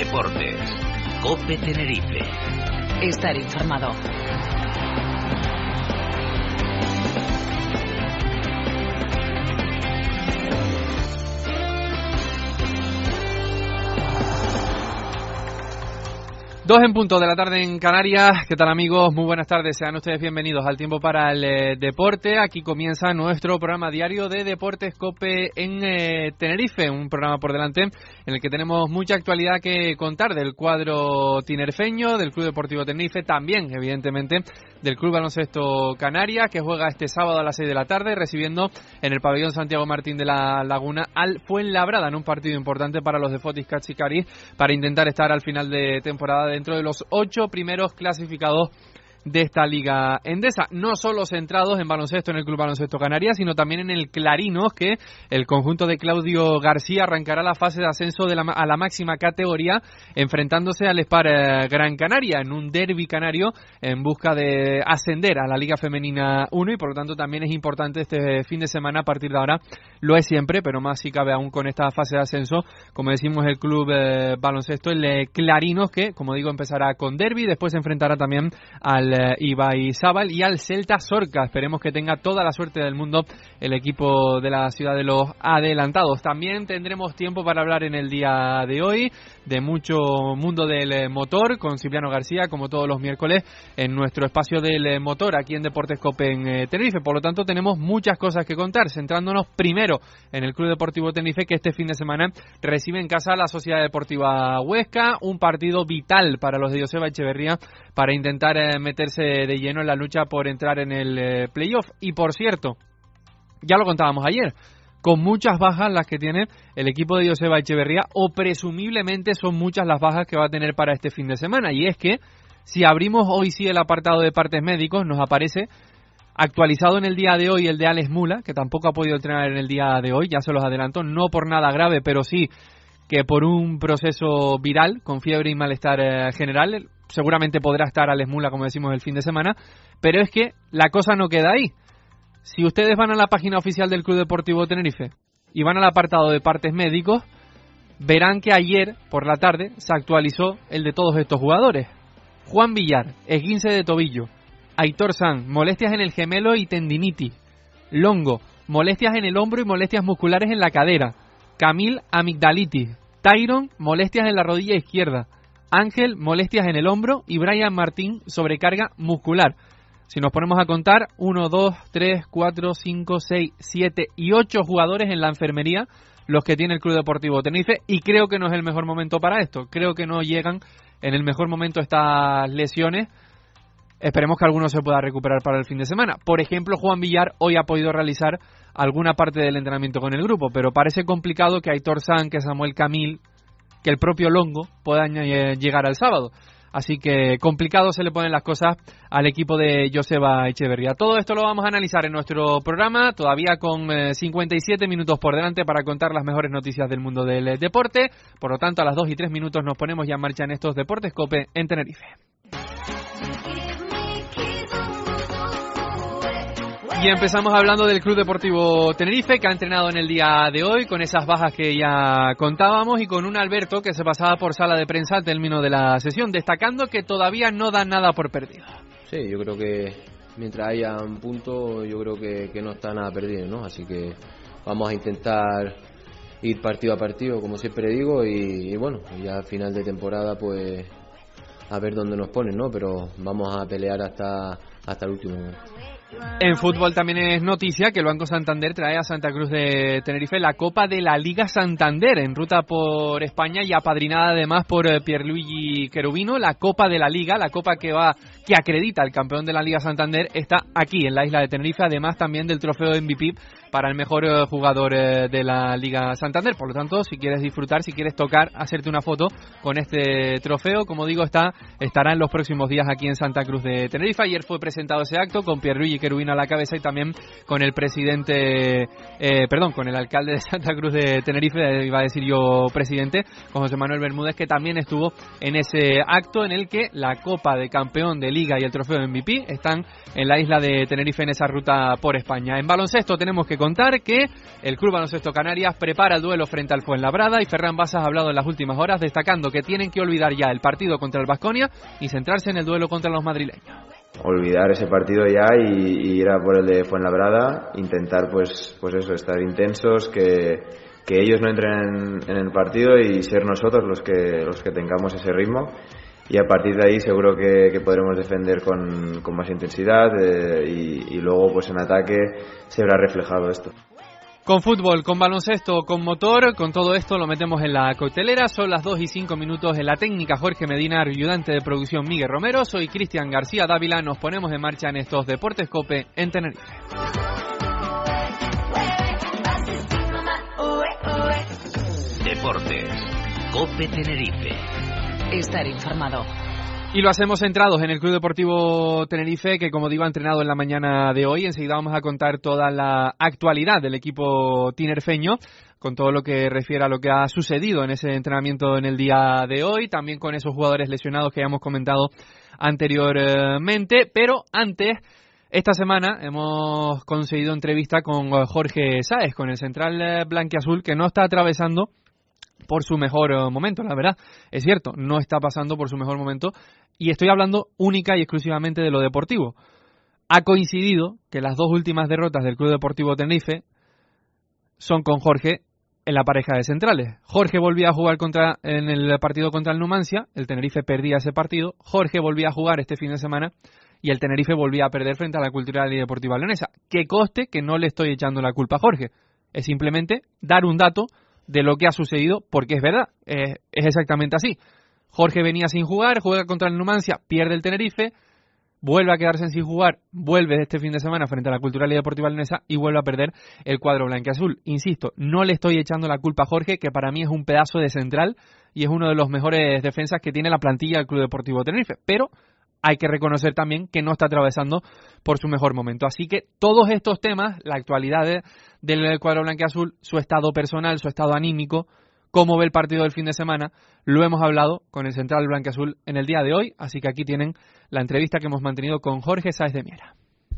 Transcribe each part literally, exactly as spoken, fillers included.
Deportes. COPE Tenerife. Estar informado. Dos en punto de la tarde en Canarias. ¿Qué tal, amigos? Muy buenas tardes. Sean ustedes bienvenidos al Tiempo para el eh, Deporte. Aquí comienza nuestro programa diario de Deportes COPE en eh, Tenerife. Un programa por delante en el que tenemos mucha actualidad que contar del cuadro tinerfeño, del Club Deportivo Tenerife, también, evidentemente, del Club Baloncesto Canarias, que juega este sábado a las seis de la tarde, recibiendo en el pabellón Santiago Martín de la Laguna al Fuenlabrada, en un partido importante para los de Fotis Cachicari, para intentar estar al final de temporada dentro de los ocho primeros clasificados de esta Liga Endesa, no solo centrados en baloncesto en el Club Baloncesto Canarias, sino también en el Clarinos, que el conjunto de Claudio García arrancará la fase de ascenso de la, a la máxima categoría, enfrentándose al Spar eh, Gran Canaria en un derbi canario en busca de ascender a la Liga Femenina uno, y por lo tanto también es importante este fin de semana. A partir de ahora lo es siempre, pero más si cabe aún con esta fase de ascenso, como decimos, el Club eh, Baloncesto, el eh, Clarinos, que como digo empezará con derbi, después se enfrentará también al Ibai Zabal y al Celta Zorca. Esperemos que tenga toda la suerte del mundo el equipo de la ciudad de los adelantados. También tendremos tiempo para hablar en el día de hoy de mucho mundo del motor con Cipriano García, como todos los miércoles en nuestro espacio del motor aquí en Deportes COPE en eh, Tenerife. Por lo tanto tenemos muchas cosas que contar, centrándonos primero en el Club Deportivo Tenerife, que este fin de semana recibe en casa a la Sociedad Deportiva Huesca, un partido vital para los de Joseba Echeverría para intentar eh, meterse de lleno en la lucha por entrar en el eh, playoff. Y por cierto, ya lo contábamos ayer, con muchas bajas las que tiene el equipo de Joseba Echeverría, o presumiblemente son muchas las bajas que va a tener para este fin de semana. Y es que si abrimos hoy sí el apartado de partes médicos, nos aparece actualizado en el día de hoy el de Alex Mula, que tampoco ha podido entrenar en el día de hoy, ya se los adelanto, no por nada grave, pero sí que por un proceso viral, con fiebre y malestar eh, general. Seguramente podrá estar Alex Mula, como decimos, el fin de semana, pero es que la cosa no queda ahí. Si ustedes van a la página oficial del Club Deportivo Tenerife y van al apartado de partes médicos, verán que ayer por la tarde se actualizó el de todos estos jugadores. Juan Villar, esguince de tobillo. Aitor San, molestias en el gemelo y tendinitis. Longo, molestias en el hombro y molestias musculares en la cadera. Camil, amigdalitis. Tyron, molestias en la rodilla izquierda. Ángel, molestias en el hombro, y Brian Martín, sobrecarga muscular. Si nos ponemos a contar, uno, dos, tres, cuatro, cinco, seis, siete y ocho jugadores en la enfermería, los que tiene el Club Deportivo Tenerife, y creo que no es el mejor momento para esto. Creo que no llegan en el mejor momento estas lesiones. Esperemos que alguno se pueda recuperar para el fin de semana. Por ejemplo, Juan Villar hoy ha podido realizar alguna parte del entrenamiento con el grupo, pero parece complicado que Aitor San, que Samuel Camil, que el propio Longo puedan llegar al sábado. Así que complicado se le ponen las cosas al equipo de Joseba Echeverría. Todo esto lo vamos a analizar en nuestro programa, todavía con eh, cincuenta y siete minutos por delante para contar las mejores noticias del mundo del eh, deporte. Por lo tanto, a las dos y tres minutos nos ponemos ya en marcha en estos Deportes COPE en Tenerife. Y empezamos hablando del Club Deportivo Tenerife, que ha entrenado en el día de hoy con esas bajas que ya contábamos, y con un Alberto que se pasaba por sala de prensa al término de la sesión, destacando que todavía no da nada por perdido. Sí, yo creo que mientras haya un punto, yo creo que, que no está nada perdido, ¿no? Así que vamos a intentar ir partido a partido, como siempre digo, y, y bueno, ya al final de temporada pues a ver dónde nos ponen, ¿no? Pero vamos a pelear hasta, hasta el último momento. En fútbol también es noticia que el Banco Santander trae a Santa Cruz de Tenerife la Copa de la Liga Santander, en ruta por España y apadrinada además por eh, Pierluigi Cherubino. La Copa de la Liga, la copa que va que acredita al campeón de la Liga Santander, está aquí en la isla de Tenerife, además también del trofeo M V P para el mejor eh, jugador eh, de la Liga Santander. Por lo tanto, si quieres disfrutar, si quieres tocar, hacerte una foto con este trofeo, como digo, está estará en los próximos días aquí en Santa Cruz de Tenerife. Ayer fue presentado ese acto con Pierluigi Cherubino a la cabeza y también con el presidente, eh, perdón, con el alcalde de Santa Cruz de Tenerife, iba a decir yo presidente, con José Manuel Bermúdez, que también estuvo en ese acto en el que la Copa de Campeón de Liga y el trofeo M V P están en la isla de Tenerife en esa ruta por España. En baloncesto tenemos que contar que el Club Baloncesto Canarias prepara el duelo frente al Fuenlabrada y Ferran Basas ha hablado en las últimas horas destacando que tienen que olvidar ya el partido contra el Baskonia y centrarse en el duelo contra los madrileños. Olvidar ese partido ya y, y ir a por el de Fuenlabrada, intentar pues pues eso, estar intensos, que, que ellos no entren en, en el partido y ser nosotros los que los que tengamos ese ritmo. Y a partir de ahí seguro que, que podremos defender con, con más intensidad eh, y, y luego pues en ataque se verá reflejado esto. Con fútbol, con baloncesto, con motor, con todo esto lo metemos en la coctelera. Son las dos y cinco minutos en la técnica. Jorge Medina, ayudante de producción Miguel Romero. Soy Cristian García Dávila. Nos ponemos en marcha en estos Deportes COPE en Tenerife. Deportes COPE Tenerife. Estar informado. Y lo hacemos centrados en el Club Deportivo Tenerife, que como digo ha entrenado en la mañana de hoy. Enseguida vamos a contar toda la actualidad del equipo tinerfeño, con todo lo que refiere a lo que ha sucedido en ese entrenamiento en el día de hoy, también con esos jugadores lesionados que ya hemos comentado anteriormente. Pero antes, esta semana hemos conseguido entrevista con Jorge Sáez, con el central blanquiazul, que no está atravesando por su mejor momento, la verdad, es cierto, no está pasando por su mejor momento, y estoy hablando única y exclusivamente de lo deportivo. Ha coincidido que las dos últimas derrotas del Club Deportivo Tenerife son con Jorge en la pareja de centrales. Jorge volvía a jugar contra en el partido contra el Numancia, el Tenerife perdía ese partido, Jorge volvía a jugar este fin de semana y el Tenerife volvía a perder frente a la Cultural y Deportiva Leonesa. Que coste que no le estoy echando la culpa a Jorge, es simplemente dar un dato de lo que ha sucedido, porque es verdad, eh, es exactamente así. Jorge venía sin jugar, juega contra el Numancia, pierde el Tenerife, vuelve a quedarse sin jugar, vuelve este fin de semana frente a la Cultural y Deportiva Leonesa y vuelve a perder el cuadro blanquiazul. Insisto, no le estoy echando la culpa a Jorge, que para mí es un pedazo de central y es uno de los mejores defensas que tiene la plantilla del Club Deportivo Tenerife, pero hay que reconocer también que no está atravesando por su mejor momento. Así que todos estos temas, la actualidad de, del cuadro blanquiazul, su estado personal, su estado anímico, cómo ve el partido del fin de semana, lo hemos hablado con el central blanquiazul en el día de hoy. Así que aquí tienen la entrevista que hemos mantenido con Jorge Sáez de Miera.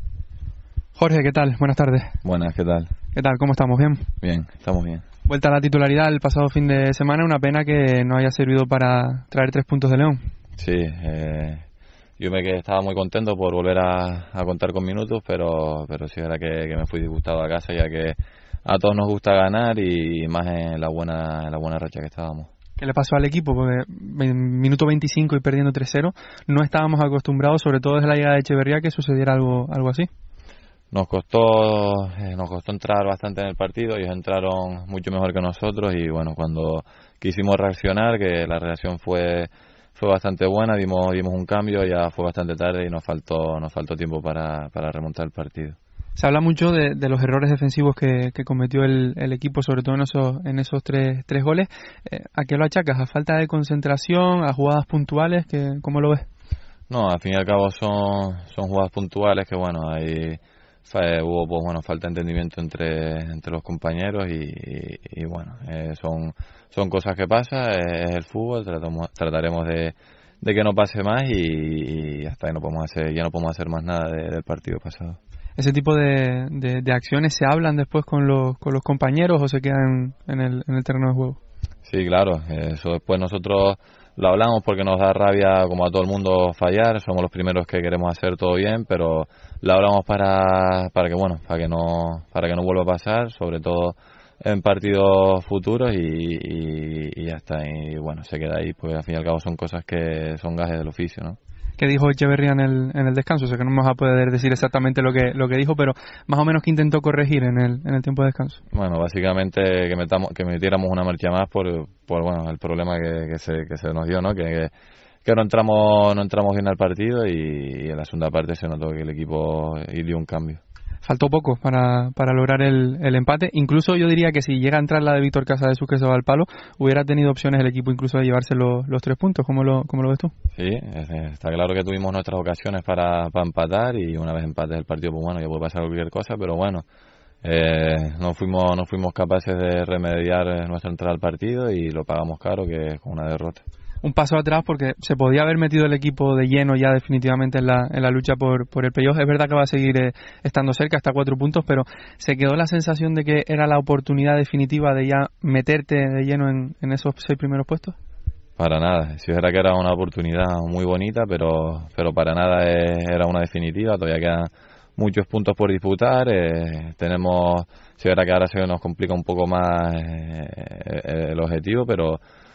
Jorge, ¿qué tal? Buenas tardes. Buenas, ¿qué tal? ¿Qué tal? ¿Cómo estamos? ¿Bien? Bien, estamos bien. Vuelta a la titularidad el pasado fin de semana, una pena que no haya servido para traer tres puntos de León. Sí, eh... yo me quedé, estaba muy contento por volver a, a contar con minutos, pero pero sí era que, que me fui disgustado a casa, ya que a todos nos gusta ganar y más en la buena en la buena racha que estábamos. ¿Qué le pasó al equipo? Porque en minuto veinticinco y perdiendo tres cero, no estábamos acostumbrados, sobre todo desde la llegada de Echeverría, que sucediera algo algo así. Nos costó eh, nos costó entrar bastante en el partido, ellos entraron mucho mejor que nosotros y bueno, cuando quisimos reaccionar, que la reacción fue fue bastante buena, dimos dimos un cambio, ya fue bastante tarde y nos faltó nos faltó tiempo para, para remontar el partido. Se habla mucho de, de los errores defensivos que, que cometió el, el equipo, sobre todo en esos en esos tres tres goles. Eh, ¿A qué lo achacas? ¿A falta de concentración? ¿A jugadas puntuales? Que, ¿Cómo lo ves? No, al fin y al cabo son son jugadas puntuales que bueno, ahí hubo pues bueno falta de entendimiento entre entre los compañeros y, y, y bueno, eh, son son cosas que pasan, es el fútbol, tratamos, trataremos de, de que no pase más y, y hasta ahí no podemos hacer, ya no podemos hacer más nada de, del partido pasado. ¿Ese tipo de, de, de acciones se hablan después con los con los compañeros o se quedan en el, en el terreno de juego? Sí, claro, eso después nosotros lo hablamos porque nos da rabia, como a todo el mundo, fallar, somos los primeros que queremos hacer todo bien, pero lo hablamos para para que bueno, para que no para que no vuelva a pasar, sobre todo en partidos futuros y, y, y ya está, y bueno, se queda ahí, porque al fin y al cabo son cosas que son gajes del oficio, ¿no? ¿Qué dijo Echeverría en el, en el descanso? Sé que no me vas a poder decir exactamente lo que lo que dijo, pero más o menos que intentó corregir en el en el tiempo de descanso. Bueno, básicamente que metamos que metiéramos una marcha más por por bueno el problema que, que se que se nos dio, ¿no? Que, que no entramos no entramos bien al partido y, y en la segunda parte se notó que el equipo dio un cambio. Faltó poco para, para lograr el, el empate. Incluso yo diría que si llega a entrar la de Víctor Casadesús, que se va al palo, hubiera tenido opciones el equipo incluso de llevarse los, los tres puntos. ¿Cómo lo, cómo lo ves tú? Sí, está claro que tuvimos nuestras ocasiones para, para empatar y una vez empates el partido, pues bueno, ya puede pasar cualquier cosa, pero bueno, eh, no fuimos no fuimos capaces de remediar nuestra entrada al partido y lo pagamos caro, que es con una derrota. un paso atrás porque se podía haber metido el equipo de lleno ya definitivamente en la, en la lucha por, por el playoff. Es verdad que va a seguir eh, estando cerca hasta cuatro puntos, pero se quedó la sensación de que era la oportunidad definitiva de ya meterte de lleno en, en esos seis primeros puestos. Para nada, sí es verdad que era una oportunidad muy bonita, pero pero para nada es, era una definitiva, todavía quedan muchos puntos por disputar, eh, tenemos, sí es verdad que ahora se nos complica un poco más eh, el objetivo, pero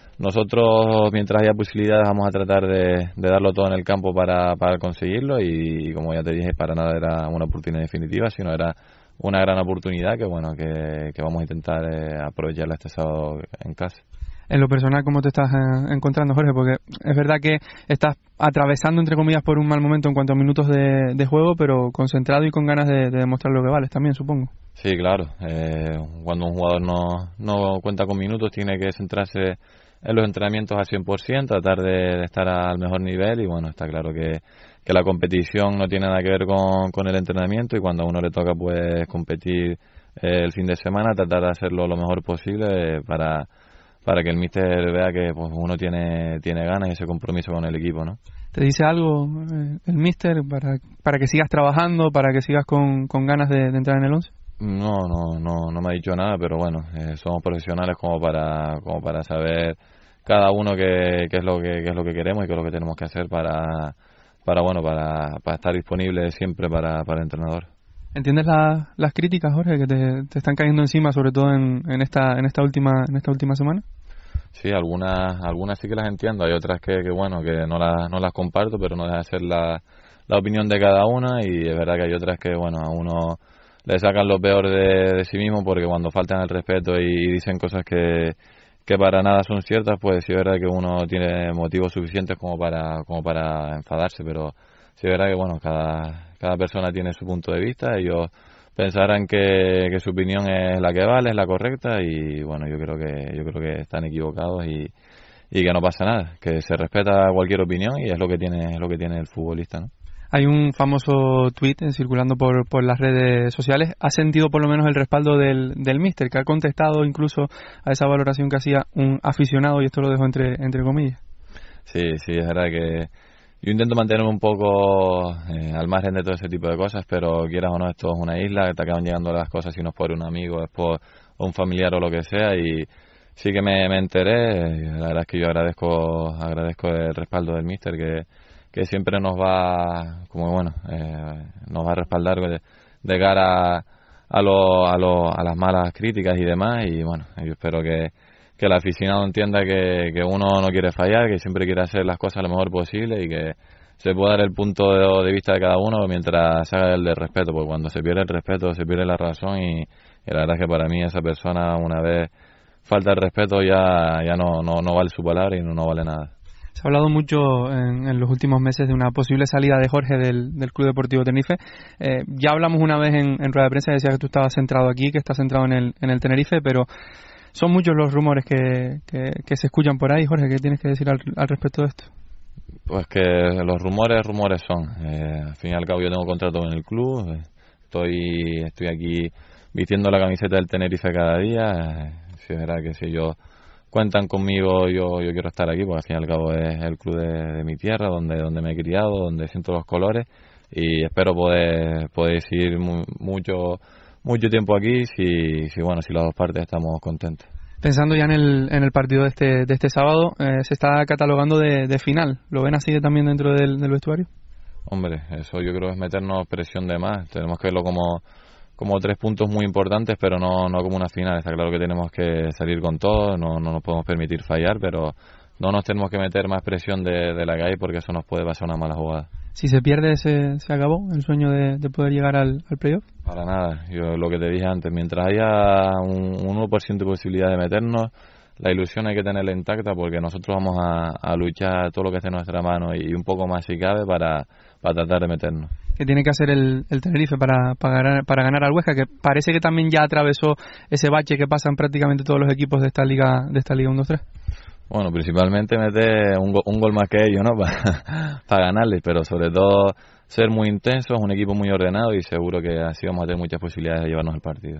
nosotros mientras haya posibilidades vamos a tratar de, de darlo todo en el campo para, para conseguirlo y, y como ya te dije, para nada era una oportunidad definitiva, sino era una gran oportunidad que bueno que, que vamos a intentar eh, aprovecharla este sábado en casa. En lo personal, ¿cómo te estás eh, encontrando, Jorge? Porque es verdad que estás atravesando, entre comillas, por un mal momento en cuanto a minutos de, de juego, pero concentrado y con ganas de, de demostrar lo que vales también, supongo. Sí, claro. Eh, cuando un jugador no, no cuenta con minutos, tiene que centrarse en los entrenamientos al cien por ciento, tratar de, de estar al mejor nivel y, bueno, está claro que, que la competición no tiene nada que ver con, con el entrenamiento y cuando a uno le toca, pues, competir eh, el fin de semana, tratar de hacerlo lo mejor posible eh, para... para que el míster vea que pues, uno tiene tiene ganas y ese compromiso con el equipo, ¿no? ¿Te dice algo eh, el míster para para que sigas trabajando, para que sigas con, con ganas de, de entrar en el once? No, no, no, no me ha dicho nada, pero bueno, eh, somos profesionales como para como para saber cada uno qué, qué es lo que qué es lo que queremos y qué es lo que tenemos que hacer para para bueno para, para estar disponible siempre para, para el entrenador. ¿Entiendes la, las críticas, Jorge, que te, te están cayendo encima, sobre todo en, en esta en esta última en esta última semana? Sí, algunas algunas sí que las entiendo, hay otras que, que bueno, que no las no las comparto, pero no deja de ser la, la opinión de cada una y es verdad que hay otras que, bueno, a uno le sacan lo peor de, de sí mismo porque cuando faltan el respeto y dicen cosas que, que para nada son ciertas, pues sí es verdad que uno tiene motivos suficientes como para como para enfadarse, pero sí es verdad que, bueno, cada, cada persona tiene su punto de vista, ellos pensarán que, que su opinión es la que vale, es la correcta y, bueno, yo creo que yo creo que están equivocados y, y que no pasa nada, que se respeta cualquier opinión y es lo que tiene es lo que tiene el futbolista, ¿no? Hay un famoso tuit circulando por, por las redes sociales. ¿Ha sentido por lo menos el respaldo del, del míster, que ha contestado incluso a esa valoración que hacía un aficionado, y esto lo dejo entre, entre comillas? Sí, sí, es verdad que yo intento mantenerme un poco eh, al margen de todo ese tipo de cosas, pero quieras o no, esto es una isla, te acaban llegando las cosas si no es por un amigo, es por un familiar o lo que sea, y sí que me, me enteré. La verdad es que yo agradezco agradezco el respaldo del míster, que, que siempre nos va, como bueno, eh, nos va a respaldar de, de cara a, a, lo, a, lo, a las malas críticas y demás, y bueno, yo espero que que el aficionado entienda que, que uno no quiere fallar, que siempre quiere hacer las cosas lo mejor posible y que se puede dar el punto de, de vista de cada uno mientras se haga el de respeto, porque cuando se pierde el respeto se pierde la razón y, y la verdad es que para mí esa persona, una vez falta el respeto, ya ya no, no, no vale su palabra y no, no vale nada. Se ha hablado mucho en, en los últimos meses de una posible salida de Jorge del, del Club Deportivo Tenerife. Eh, ya hablamos una vez en, en rueda de prensa, decía que tú estabas centrado aquí, que estás centrado en el, en el Tenerife, pero son muchos los rumores que, que, que se escuchan por ahí. Jorge, ¿qué tienes que decir al, al respecto de esto? Pues que los rumores, rumores son. Eh, al fin y al cabo yo tengo contrato con el club, eh, estoy estoy aquí vistiendo la camiseta del Tenerife cada día. Eh, si es verdad que si ellos cuentan conmigo, yo yo quiero estar aquí, porque al fin y al cabo es el club de, de mi tierra, donde donde me he criado, donde siento los colores y espero poder poder seguir mu, mucho mucho tiempo aquí si, si bueno si las dos partes estamos contentas. Pensando ya en el en el partido de este de este sábado, eh, se está catalogando de, de final. ¿Lo ven así también dentro del, del vestuario? Hombre, eso yo creo es meternos presión de más. Tenemos que verlo como como tres puntos muy importantes, pero no no como una final. Está claro que tenemos que salir con todo, no no nos podemos permitir fallar, pero no nos tenemos que meter más presión de, de la que hay, porque eso nos puede pasar una mala jugada. Si se pierde, ¿se, se acabó el sueño de, de poder llegar al, al playoff? Para nada. Yo lo que te dije antes, mientras haya un, un uno por ciento de posibilidad de meternos, la ilusión hay que tenerla intacta, porque nosotros vamos a, a luchar todo lo que esté en nuestra mano y un poco más si cabe para, para tratar de meternos. ¿Qué tiene que hacer el, el Tenerife para, para, ganar, para ganar al Huesca? Que parece que también ya atravesó ese bache que pasan prácticamente todos los equipos de esta liga de esta liga uno dos tres. Bueno, principalmente meter un, go, un gol más que ellos, ¿no? Para, para ganarles, pero sobre todo ser muy intensos, un equipo muy ordenado y seguro que así vamos a tener muchas posibilidades de llevarnos el partido.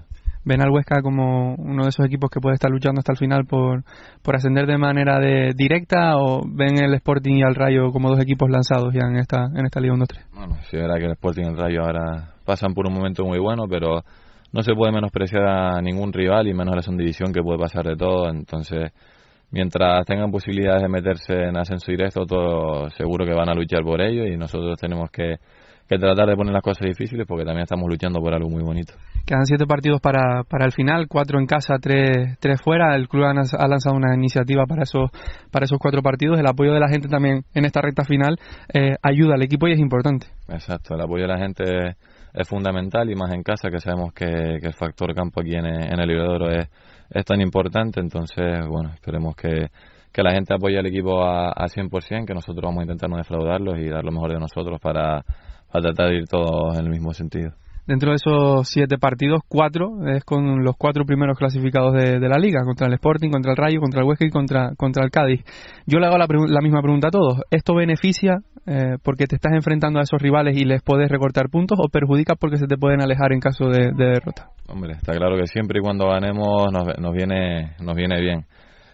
ven al Huesca como uno de esos equipos que puede estar luchando hasta el final por, por ascender de manera de directa, o ven el Sporting y al Rayo como dos equipos lanzados ya en esta en esta Liga uno dos tres? Bueno, sí, es verdad que el Sporting y el Rayo ahora pasan por un momento muy bueno, pero no se puede menospreciar a ningún rival, y menos a la segunda división, que puede pasar de todo. Entonces, mientras tengan posibilidades de meterse en ascenso directo, todo seguro que van a luchar por ello, y nosotros tenemos que, que tratar de poner las cosas difíciles, porque también estamos luchando por algo muy bonito. Quedan siete partidos para, para el final, cuatro en casa, tres, tres fuera. El club ha, ha lanzado una iniciativa para esos, para esos cuatro partidos. El apoyo de la gente también en esta recta final eh, ayuda al equipo y es importante. Exacto, el apoyo de la gente es, es fundamental, y más en casa, que sabemos que, que el factor campo aquí en, en el Librador es, es tan importante. Entonces, bueno, esperemos que, que la gente apoye al equipo a, a cien por ciento, que nosotros vamos a intentar no defraudarlos y dar lo mejor de nosotros para, para tratar de ir todos en el mismo sentido. Dentro de esos siete partidos, cuatro es con los cuatro primeros clasificados de, de la Liga, contra el Sporting, contra el Rayo, contra el Huesca y contra, contra el Cádiz. Yo le hago la, la misma pregunta a todos. ¿Esto beneficia eh, porque te estás enfrentando a esos rivales y les puedes recortar puntos, o perjudica porque se te pueden alejar en caso de, de derrota? Hombre, está claro que siempre y cuando ganemos nos, nos viene nos viene bien.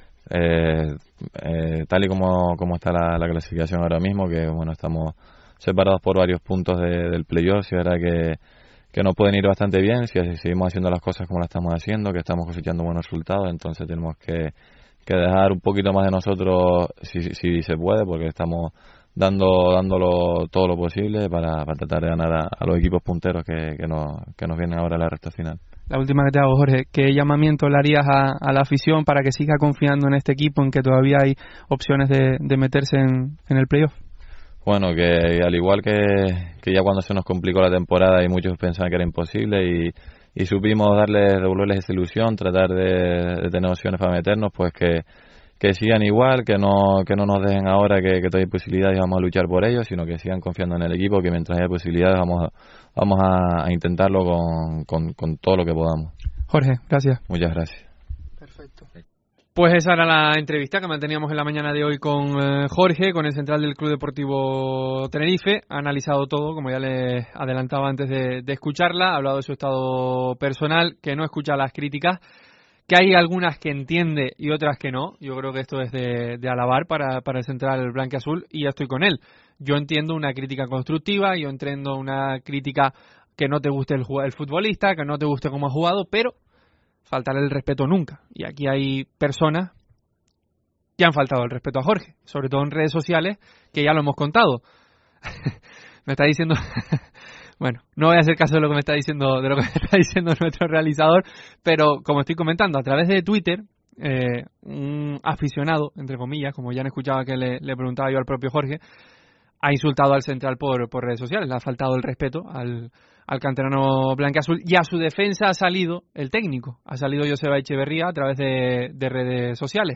Eh, eh, tal y como, como está la, la clasificación ahora mismo, que bueno, estamos separados por varios puntos de, del playoff, y ahora que que nos pueden ir bastante bien si seguimos haciendo las cosas como las estamos haciendo, que estamos cosechando buenos resultados. Entonces tenemos que, que dejar un poquito más de nosotros si, si, si se puede, porque estamos dando dándolo todo lo posible para, para tratar de ganar a, a los equipos punteros que, que, nos, que nos vienen ahora a la recta final. La última que te hago, Jorge, ¿qué llamamiento le harías a, a la afición para que siga confiando en este equipo, en que todavía hay opciones de, de meterse en, en el playoff? Bueno, que al igual que, que ya cuando se nos complicó la temporada y muchos pensaban que era imposible, y, y supimos darles, devolverles esa ilusión, tratar de, de tener opciones para meternos, pues que, que sigan igual, que no que no nos dejen ahora que, que todavía hay posibilidades y vamos a luchar por ellos, sino que sigan confiando en el equipo, que mientras haya posibilidades vamos a, vamos a, a intentarlo con, con, con todo lo que podamos. Jorge, gracias. Muchas gracias. Perfecto. Pues esa era la entrevista que manteníamos en la mañana de hoy con eh, Jorge, con el central del Club Deportivo Tenerife. Ha analizado todo, como ya les adelantaba antes de, de escucharla. Ha hablado de su estado personal, que no escucha las críticas, que hay algunas que entiende y otras que no. Yo creo que esto es de, de alabar para, para el central blanquiazul, y ya estoy con él. Yo entiendo una crítica constructiva, yo entiendo una crítica que no te guste el, el futbolista, que no te guste cómo ha jugado, pero faltarle el respeto nunca. Y aquí hay personas que han faltado el respeto a Jorge, sobre todo en redes sociales, que ya lo hemos contado. Me está diciendo... Bueno, no voy a hacer caso de lo que me está diciendo de lo que me está diciendo nuestro realizador, pero como estoy comentando, a través de Twitter, eh, un aficionado, entre comillas, como ya han escuchado que le, le preguntaba yo al propio Jorge, ha insultado al central por, por redes sociales, le ha faltado el respeto al, al canterano blanquiazul, y a su defensa ha salido el técnico, ha salido Joseba Echeverría a través de, de redes sociales.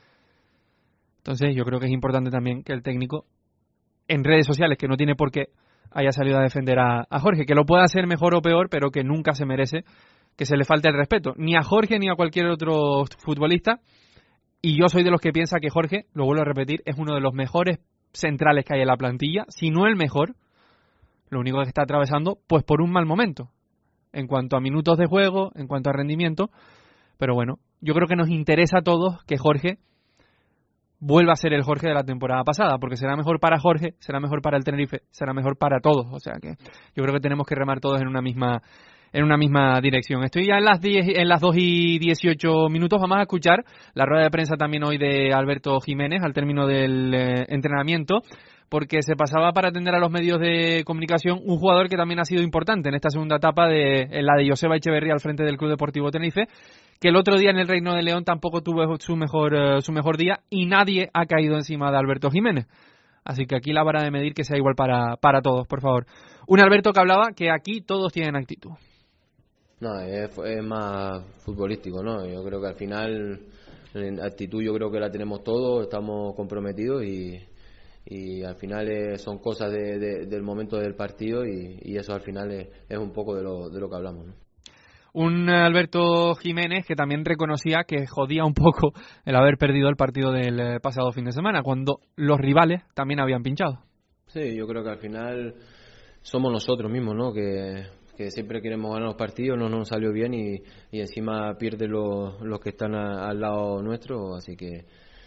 Entonces yo creo que es importante también que el técnico en redes sociales, que no tiene por qué, haya salido a defender a, a Jorge, que lo pueda hacer mejor o peor, pero que nunca se merece que se le falte el respeto, ni a Jorge ni a cualquier otro futbolista. Y yo soy de los que piensa que Jorge, lo vuelvo a repetir, es uno de los mejores centrales que hay en la plantilla, si no el mejor. Lo único que está atravesando, pues por un mal momento, en cuanto a minutos de juego, en cuanto a rendimiento. Pero bueno, yo creo que nos interesa a todos que Jorge vuelva a ser el Jorge de la temporada pasada, porque será mejor para Jorge, será mejor para el Tenerife, será mejor para todos. O sea que yo creo que tenemos que remar todos en una misma en una misma dirección. Estoy ya en las diez, en las dos y dieciocho minutos. Vamos a escuchar la rueda de prensa también hoy de Alberto Jiménez al término del eh, entrenamiento, porque se pasaba para atender a los medios de comunicación un jugador que también ha sido importante en esta segunda etapa, de en la de Joseba Echeverría al frente del Club Deportivo Tenerife, que el otro día en el Reino de León tampoco tuvo su mejor uh, su mejor día, y nadie ha caído encima de Alberto Jiménez. Así que aquí la vara de medir que sea igual para, para todos, por favor. Un Alberto que hablaba que aquí todos tienen actitud. No, es, es más futbolístico, ¿no? Yo creo que al final, en actitud yo creo que la tenemos todos, estamos comprometidos, y, y al final eh, son cosas de, de, del momento del partido, y, y eso al final es, es un poco de lo, de lo que hablamos, ¿no? Un Alberto Jiménez que también reconocía que jodía un poco el haber perdido el partido del pasado fin de semana, cuando los rivales también habían pinchado. Sí, yo creo que al final somos nosotros mismos, ¿no? Que que siempre queremos ganar los partidos, no nos salió bien y, y encima pierde los, los que están a, al lado nuestro, así que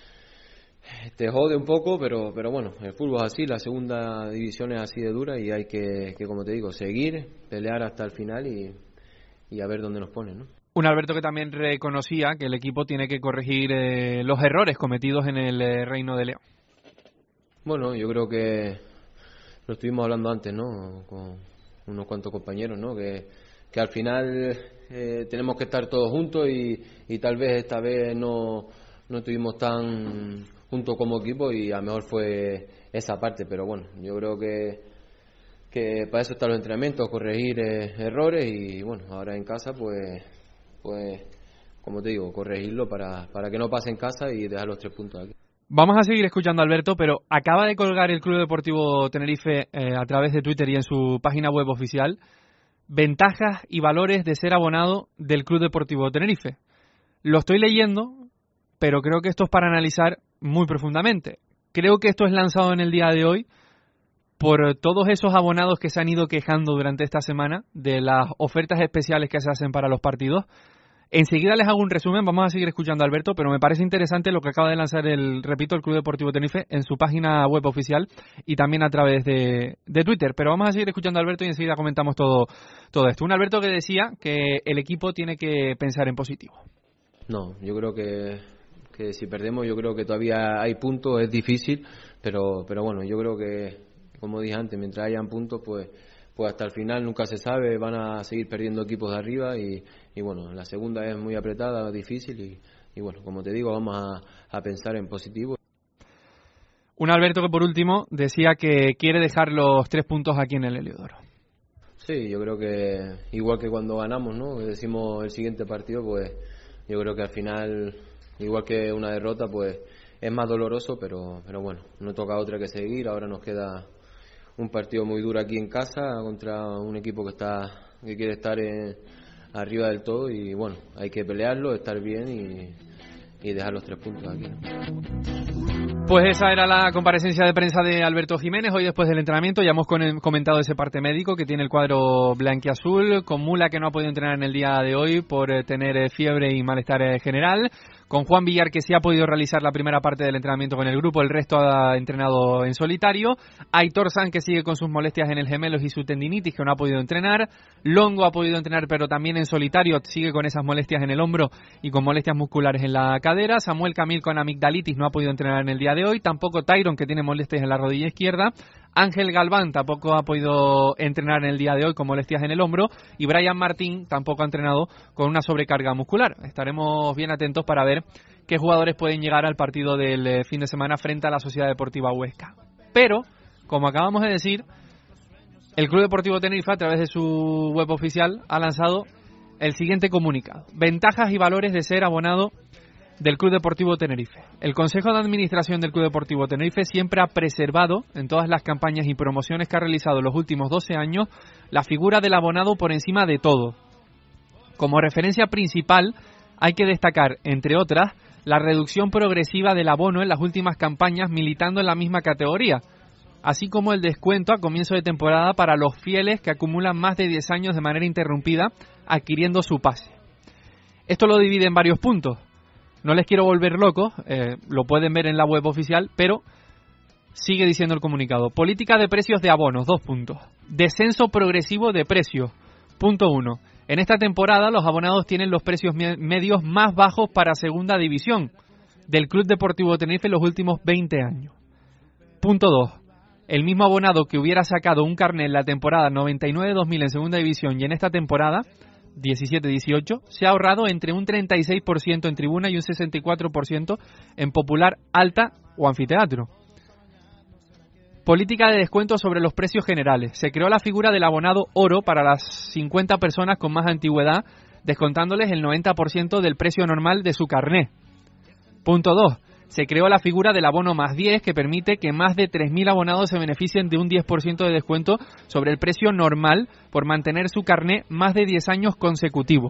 te jode un poco, pero pero bueno, el fútbol es así, la segunda división es así de dura y hay que, que como te digo, seguir, pelear hasta el final y, y a ver dónde nos ponen, ¿no? Un Alberto que también reconocía que el equipo tiene que corregir eh, los errores cometidos en el eh, Reino de León. Bueno, yo creo que lo estuvimos hablando antes, ¿no? Con unos cuantos compañeros, ¿no? Que, que al final eh, tenemos que estar todos juntos y, y tal vez esta vez no, no estuvimos tan juntos como equipo y a lo mejor fue esa parte, pero bueno, yo creo que, que para eso están los entrenamientos, corregir eh, errores y bueno, ahora en casa pues, pues como te digo, corregirlo para, para que no pase en casa y dejar los tres puntos aquí. Vamos a seguir escuchando a Alberto, pero acaba de colgar el Club Deportivo Tenerife eh, a través de Twitter y en su página web oficial ventajas y valores de ser abonado del Club Deportivo Tenerife. Lo estoy leyendo, pero creo que esto es para analizar muy profundamente. Creo que esto es lanzado en el día de hoy por todos esos abonados que se han ido quejando durante esta semana de las ofertas especiales que se hacen para los partidos. Enseguida les hago un resumen, vamos a seguir escuchando a Alberto, pero me parece interesante lo que acaba de lanzar el, repito, el Club Deportivo Tenerife en su página web oficial y también a través de, de Twitter. Pero vamos a seguir escuchando a Alberto y enseguida comentamos todo, todo esto. Un Alberto que decía que el equipo tiene que pensar en positivo. No, yo creo que, que si perdemos, yo creo que todavía hay puntos, es difícil, pero, pero bueno, yo creo que, como dije antes, mientras hayan puntos, pues... pues hasta el final nunca se sabe, van a seguir perdiendo equipos de arriba y, y bueno, la segunda es muy apretada, difícil y, y bueno, como te digo, vamos a, a pensar en positivo. Un Alberto que por último decía que quiere dejar los tres puntos aquí en el Heliodoro. Sí, yo creo que igual que cuando ganamos, ¿no? Decimos el siguiente partido, pues yo creo que al final, igual que una derrota, pues es más doloroso, pero, pero bueno, no toca otra que seguir, ahora nos queda un partido muy duro aquí en casa contra un equipo que está que quiere estar en, arriba del todo y bueno, hay que pelearlo, estar bien y, y dejar los tres puntos aquí, ¿no? Pues esa era la comparecencia de prensa de Alberto Jiménez hoy después del entrenamiento. Ya hemos comentado ese parte médico que tiene el cuadro blanquiazul, con Mula que no ha podido entrenar en el día de hoy por tener fiebre y malestar general, con Juan Villar que sí ha podido realizar la primera parte del entrenamiento con el grupo, el resto ha entrenado en solitario, Aitor San que sigue con sus molestias en el gemelos y su tendinitis que no ha podido entrenar, Longo ha podido entrenar pero también en solitario, sigue con esas molestias en el hombro y con molestias musculares en la cadera, Samuel Camil con amigdalitis no ha podido entrenar en el día de hoy, tampoco Tyron que tiene molestias en la rodilla izquierda, Ángel Galván tampoco ha podido entrenar en el día de hoy con molestias en el hombro y Brian Martín tampoco ha entrenado con una sobrecarga muscular. Estaremos bien atentos para ver qué jugadores pueden llegar al partido del fin de semana frente a la Sociedad Deportiva Huesca. Pero, como acabamos de decir, el Club Deportivo Tenerife a través de su web oficial ha lanzado el siguiente comunicado: ventajas y valores de ser abonado del Club Deportivo Tenerife. El Consejo de Administración del Club Deportivo Tenerife siempre ha preservado en todas las campañas y promociones que ha realizado en los últimos doce años la figura del abonado por encima de todo. Como referencia principal hay que destacar, entre otras, la reducción progresiva del abono en las últimas campañas militando en la misma categoría, así como el descuento a comienzo de temporada para los fieles que acumulan más de diez años de manera interrumpida adquiriendo su pase. Esto lo divide en varios puntos. No les quiero volver locos, eh, lo pueden ver en la web oficial, pero sigue diciendo el comunicado. Política de precios de abonos, dos puntos. Descenso progresivo de precios, punto uno. En esta temporada los abonados tienen los precios me- medios más bajos para segunda división del Club Deportivo Tenerife en los últimos veinte años. Punto dos. El mismo abonado que hubiera sacado un carnet en la temporada noventa y nueve dos mil en segunda división y en esta temporada diecisiete dieciocho, se ha ahorrado entre un treinta y seis por ciento en tribuna y un sesenta y cuatro por ciento en popular, alta o anfiteatro. Política de descuento sobre los precios generales. Se creó la figura del abonado oro para las cincuenta personas con más antigüedad, descontándoles el noventa por ciento del precio normal de su carné. Punto dos. Se creó la figura del abono más diez que permite que más de tres mil abonados se beneficien de un diez por ciento de descuento sobre el precio normal por mantener su carné más de diez años consecutivos.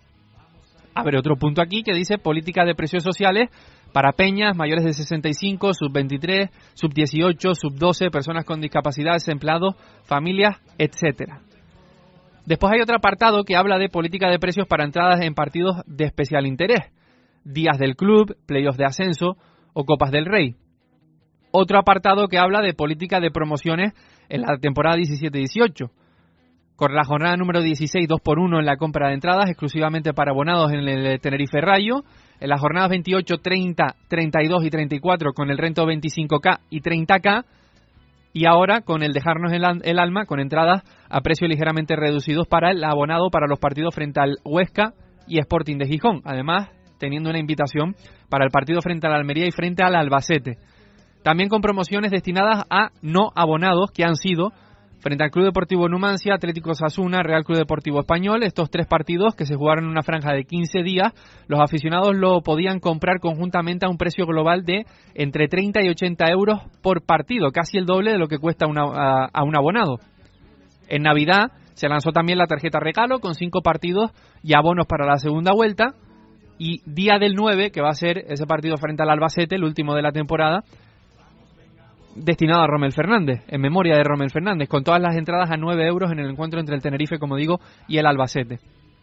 A ver, otro punto aquí que dice política de precios sociales para peñas mayores de sesenta y cinco, sub veintitrés, sub dieciocho, sub doce, personas con discapacidad, desempleados, familias, etcétera. Después hay otro apartado que habla de política de precios para entradas en partidos de especial interés, días del club, playoffs de ascenso o Copas del Rey. Otro apartado que habla de política de promociones en la temporada diecisiete dieciocho. Con la jornada número dieciséis, dos por uno en la compra de entradas, exclusivamente para abonados en el Tenerife Rayo. En las jornadas veintiocho, treinta, treinta y dos y treinta y cuatro con el rento veinticinco K y treinta K. Y ahora con el dejarnos el, el alma, con entradas a precios ligeramente reducidos para el abonado para los partidos frente al Huesca y Sporting de Gijón. Además, teniendo una invitación para el partido frente al Almería y frente al Albacete. También con promociones destinadas a no abonados que han sido frente al Club Deportivo Numancia, Atlético Osasuna, Real Club Deportivo Español. Estos tres partidos que se jugaron en una franja de quince días, los aficionados lo podían comprar conjuntamente a un precio global de entre treinta y ochenta euros por partido, casi el doble de lo que cuesta una, a, a un abonado. En Navidad se lanzó también la tarjeta regalo con cinco partidos y abonos para la segunda vuelta. Y día del nueve, que va a ser ese partido frente al Albacete, el último de la temporada, destinado a Rommel Fernández, en memoria de Rommel Fernández, con todas las entradas a nueve euros en el encuentro entre el Tenerife, como digo, y el Albacete.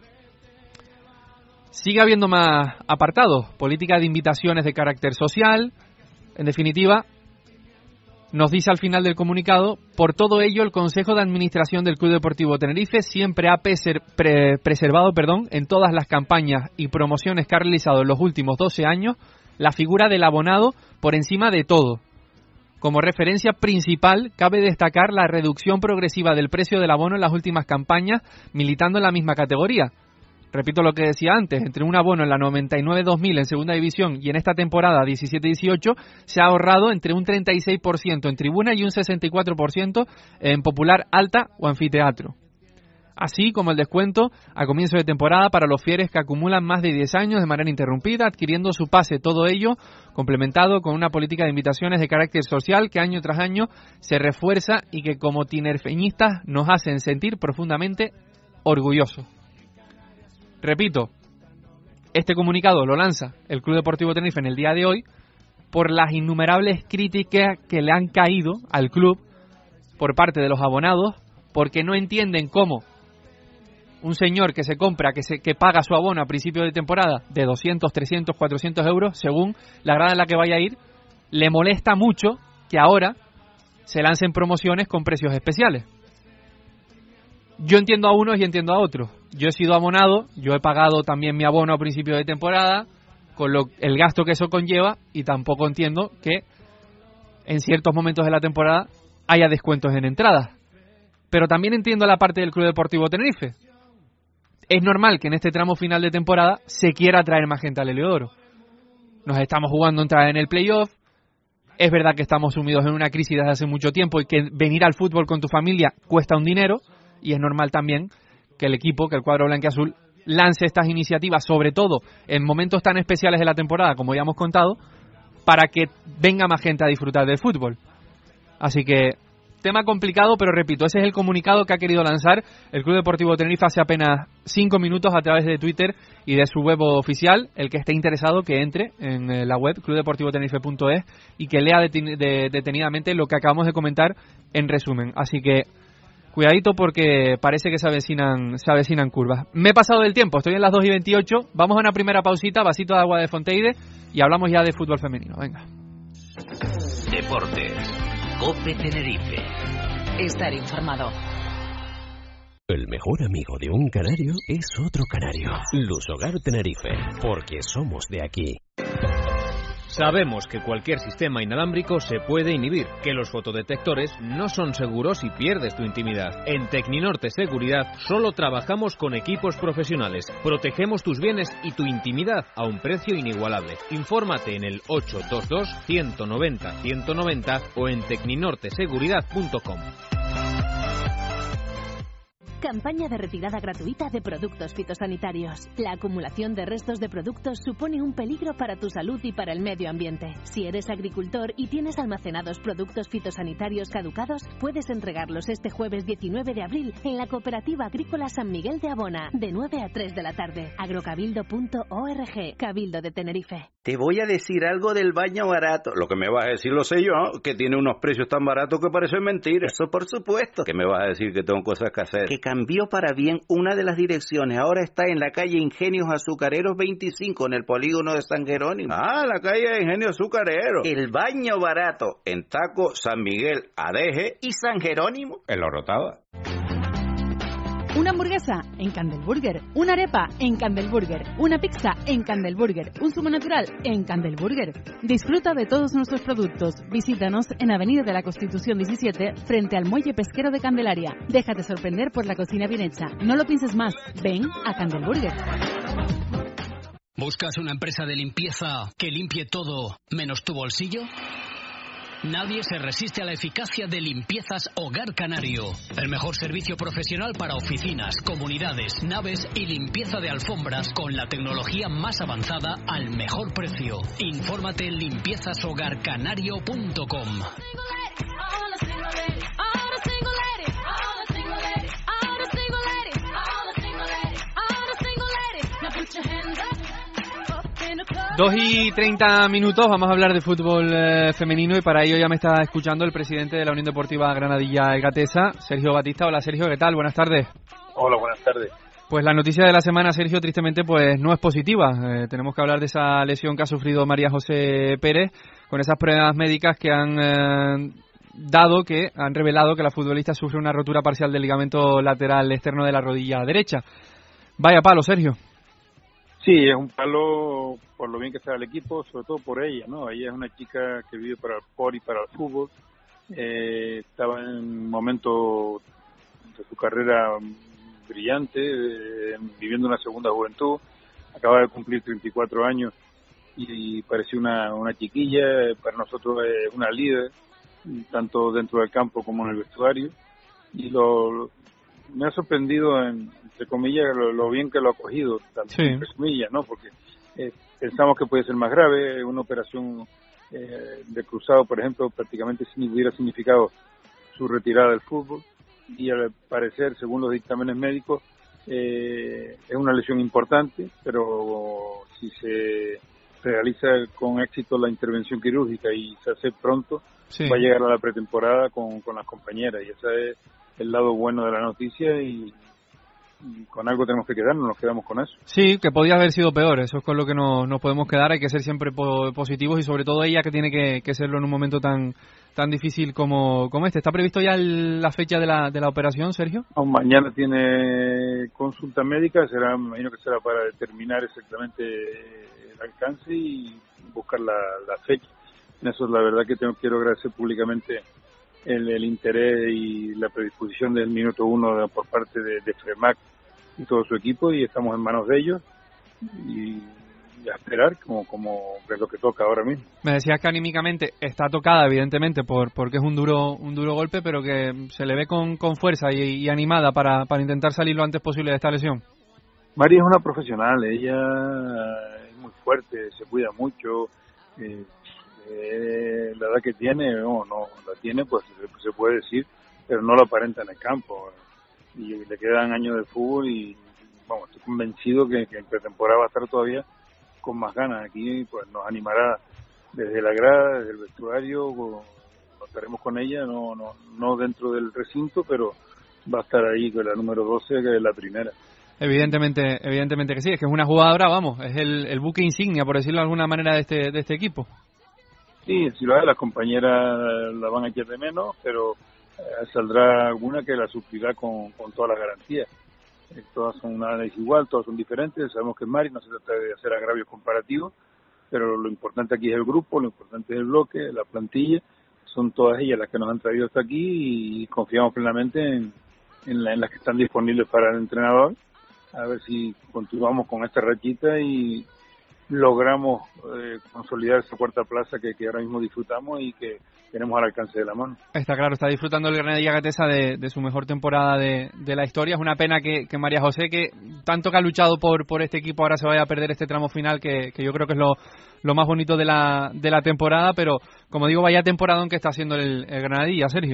Sigue habiendo más apartados, política de invitaciones de carácter social. En definitiva, nos dice al final del comunicado, por todo ello el Consejo de Administración del Club Deportivo Tenerife siempre ha preser, pre, preservado perdón, en todas las campañas y promociones que ha realizado en los últimos doce años la figura del abonado por encima de todo. Como referencia principal, cabe destacar la reducción progresiva del precio del abono en las últimas campañas, militando en la misma categoría. Repito lo que decía antes, entre un abono en la noventa y nueve dos mil en segunda división y en esta temporada diecisiete dieciocho se ha ahorrado entre un treinta y seis por ciento en tribuna y un sesenta y cuatro por ciento en popular alta o anfiteatro. Así como el descuento a comienzo de temporada para los fieles que acumulan más de diez años de manera interrumpida, adquiriendo su pase, todo ello complementado con una política de invitaciones de carácter social que año tras año se refuerza y que como tinerfeñistas nos hacen sentir profundamente orgullosos. Repito, este comunicado lo lanza el Club Deportivo Tenerife en el día de hoy por las innumerables críticas que le han caído al club por parte de los abonados, porque no entienden cómo un señor que se compra, que se que paga su abono a principio de temporada de doscientos, trescientos, cuatrocientos euros, según la grada en la que vaya a ir, le molesta mucho que ahora se lancen promociones con precios especiales. Yo entiendo a unos y entiendo a otros. Yo he sido abonado, yo he pagado también mi abono a principio de temporada, con lo, el gasto que eso conlleva, y tampoco entiendo que en ciertos momentos de la temporada haya descuentos en entradas. Pero también entiendo la parte del Club Deportivo Tenerife. Es normal que en este tramo final de temporada se quiera traer más gente al Heliodoro. Nos estamos jugando entrar en el playoff. Es verdad que estamos sumidos en una crisis desde hace mucho tiempo y que venir al fútbol con tu familia cuesta un dinero. Y es normal también que el equipo, que el cuadro blanquiazul, lance estas iniciativas, sobre todo en momentos tan especiales de la temporada, como ya hemos contado, para que venga más gente a disfrutar del fútbol. Así que, tema complicado, pero repito, ese es el comunicado que ha querido lanzar el Club Deportivo Tenerife hace apenas cinco minutos a través de Twitter y de su web oficial. El que esté interesado, que entre en la web club deportivo tenerife punto es y que lea deten- de- detenidamente lo que acabamos de comentar en resumen. Así que, cuidadito porque parece que se avecinan, se avecinan curvas. Me he pasado del tiempo, estoy en las dos y veintiocho. Vamos a una primera pausita, vasito de agua de Fonteide y hablamos ya de fútbol femenino. Venga. Deportes. COPE Tenerife. Estar informado. El mejor amigo de un canario es otro canario. Lusogar Tenerife, porque somos de aquí. Sabemos que cualquier sistema inalámbrico se puede inhibir, que los fotodetectores no son seguros y pierdes tu intimidad. En Tecninorte Seguridad solo trabajamos con equipos profesionales. Protegemos tus bienes y tu intimidad a un precio inigualable. Infórmate en el ocho dos dos, uno nueve cero, uno nueve cero o en tecninorte seguridad punto com. Campaña de retirada gratuita de productos fitosanitarios. La acumulación de restos de productos supone un peligro para tu salud y para el medio ambiente. Si eres agricultor y tienes almacenados productos fitosanitarios caducados, puedes entregarlos este jueves diecinueve de abril en la Cooperativa Agrícola San Miguel de Abona, de nueve a tres de la tarde. agrocabildo punto org, Cabildo de Tenerife. Te voy a decir algo del baño barato. Lo que me vas a decir lo sé yo, que tiene unos precios tan baratos que parecen mentiras. Eso por supuesto. Que me vas a decir que tengo cosas que hacer. ¿Qué cambió para bien una de las direcciones. Ahora está en la calle Ingenios Azucareros veinticinco, en el polígono de San Jerónimo. Ah, la calle de Ingenios Azucareros. El baño barato en Taco, San Miguel, Adeje y San Jerónimo. En La Orotava. Una hamburguesa en Candelburger, una arepa en Candelburger, una pizza en Candelburger, un zumo natural en Candelburger. Disfruta de todos nuestros productos. Visítanos en Avenida de la Constitución diecisiete, frente al Muelle Pesquero de Candelaria. Déjate sorprender por la cocina bien hecha. No lo pienses más. Ven a Candelburger. ¿Buscas una empresa de limpieza que limpie todo menos tu bolsillo? Nadie se resiste a la eficacia de Limpiezas Hogar Canario. El mejor servicio profesional para oficinas, comunidades, naves y limpieza de alfombras con la tecnología más avanzada al mejor precio. Infórmate en limpiezas hogar canario punto com. Dos y treinta minutos, vamos a hablar de fútbol eh, femenino y para ello ya me está escuchando el presidente de la Unión Deportiva Granadilla Gatesa, Sergio Batista. Hola Sergio, ¿qué tal? Buenas tardes. Hola, buenas tardes. Pues la noticia de la semana, Sergio, tristemente pues no es positiva. Eh, tenemos que hablar de esa lesión que ha sufrido María José Pérez con esas pruebas médicas que han eh, dado, que han revelado que la futbolista sufre una rotura parcial del ligamento lateral externo de la rodilla derecha. Vaya palo, Sergio. Sí, es un palo por lo bien que está el equipo, sobre todo por ella, ¿no? Ella es una chica que vive para el por y para el fútbol. Eh, estaba en un momento de su carrera brillante, eh, viviendo una segunda juventud. Acaba de cumplir treinta y cuatro años y, y parecía una, una chiquilla. Para nosotros es una líder, tanto dentro del campo como en el vestuario. Y lo me ha sorprendido, en, entre comillas, lo, lo bien que lo ha cogido, también, sí. Entre comillas, ¿no? Porque eh, pensamos que puede ser más grave, una operación eh, de cruzado, por ejemplo, prácticamente hubiera significado su retirada del fútbol, y al parecer, según los dictámenes médicos, eh, es una lesión importante, pero si se realiza con éxito la intervención quirúrgica y se hace pronto, sí. Va a llegar a la pretemporada con, con las compañeras, y esa es el lado bueno de la noticia, y, y con algo tenemos que quedarnos, nos quedamos con eso. Sí, que podía haber sido peor, eso es con lo que nos, nos podemos quedar. Hay que ser siempre po- positivos y sobre todo ella, que tiene que, que serlo en un momento tan tan difícil como, como este. ¿Está previsto ya el, la fecha de la de la operación, Sergio? No, mañana tiene consulta médica, será, me imagino que será para determinar exactamente el alcance y buscar la, la fecha. En eso la verdad que tengo, quiero agradecer públicamente El, el interés y la predisposición del minuto uno de, por parte de, de FREMAC y todo su equipo, y estamos en manos de ellos y, y a esperar como, como es lo que toca ahora mismo. Me decías que anímicamente está tocada, evidentemente, por porque es un duro un duro golpe, pero que se le ve con, con fuerza y, y animada para, para intentar salir lo antes posible de esta lesión. María es una profesional, ella es muy fuerte, se cuida mucho, eh, Eh, la edad que tiene, no, no la tiene, pues se, se puede decir, pero no lo aparenta en el campo, y le quedan años de fútbol y vamos, estoy convencido que, que en pretemporada va a estar todavía con más ganas aquí, pues nos animará desde la grada, desde el vestuario, con, estaremos con ella, no, no, no dentro del recinto, pero va a estar ahí con la número doce, que es la primera. Evidentemente, evidentemente que sí, es que es una jugadora, vamos, es el, el buque insignia, por decirlo de alguna manera, de este, de este equipo. Sí, si lo hace, las compañeras la van a echar de menos, pero eh, saldrá alguna que la suplirá con, con todas las garantías. Eh, todas son una desigual, todas son diferentes, sabemos que es Mari, no se trata de hacer agravios comparativos, pero lo importante aquí es el grupo, lo importante es el bloque, la plantilla, son todas ellas las que nos han traído hasta aquí y confiamos plenamente en, en, la, en las que están disponibles para el entrenador, a ver si continuamos con esta rachita y logramos eh, consolidar esa cuarta plaza que, que ahora mismo disfrutamos y que tenemos al alcance de la mano. Está claro, está disfrutando el Granadilla Gatesa de, de su mejor temporada de, de la historia. Es una pena que, que María José, que tanto que ha luchado por por este equipo, ahora se vaya a perder este tramo final, que, que yo creo que es lo, lo más bonito de la de la temporada, pero como digo, vaya temporada en que está haciendo el, el Granadilla, Sergio.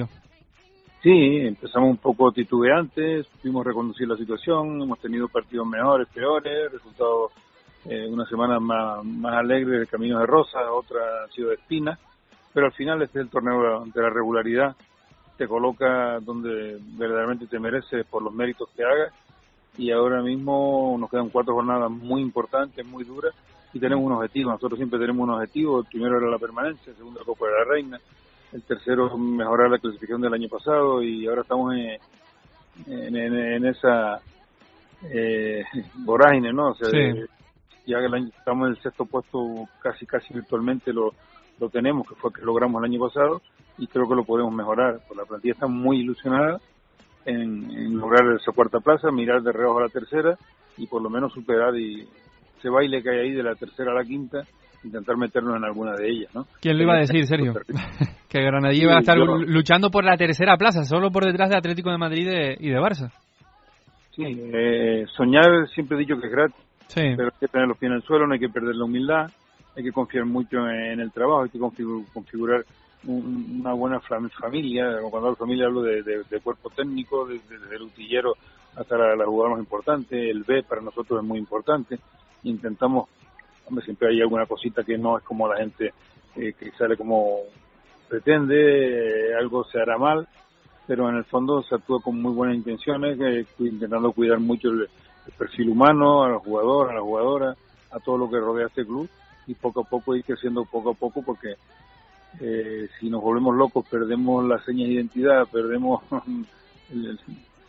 Sí, empezamos un poco titubeantes, pudimos reconducir la situación, hemos tenido partidos mejores, peores, resultados Eh, una semana más, más alegre de Caminos de Rosa, otra ha sido de Espina, pero al final este es el torneo de la regularidad te coloca donde verdaderamente te mereces por los méritos que hagas, y ahora mismo nos quedan cuatro jornadas muy importantes, muy duras, y tenemos un objetivo. Nosotros siempre tenemos un objetivo. El primero era la permanencia, el segundo la Copa de la Reina, el tercero mejorar la clasificación del año pasado, y ahora estamos en, en, en, en esa eh, vorágine, ¿no? O sea, sí. Ya que el año, estamos en el sexto puesto casi casi virtualmente lo, lo tenemos, que fue que logramos el año pasado, y creo que lo podemos mejorar. Pues la plantilla está muy ilusionada en, en lograr esa cuarta plaza, mirar de reojo a la tercera y por lo menos superar y ese baile que hay ahí de la tercera a la quinta, intentar meternos en alguna de ellas, ¿no? ¿Quién lo iba a decir, Sergio? Que Granadilla iba a estar yo, luchando por la tercera plaza, solo por detrás de Atlético de Madrid y de, y de Barça. Sí, eh, soñar siempre he dicho que es gratis, sí. Pero hay que tener los pies en el suelo, no hay que perder la humildad, hay que confiar mucho en el trabajo, hay que configurar un, una buena familia. Cuando hablo de familia hablo de, de, de cuerpo técnico, desde de, de el utillero hasta la, la jugada más importante. El B para nosotros es muy importante. Intentamos, hombre, siempre hay alguna cosita que no es como la gente eh, que sale como pretende, eh, algo se hará mal, pero en el fondo se actúa con muy buenas intenciones, eh, intentando cuidar mucho el, el perfil humano, a los jugadores, a las jugadoras, a todo lo que rodea este club, y poco a poco ir creciendo poco a poco, porque eh, si nos volvemos locos perdemos las señas de identidad, perdemos el, el,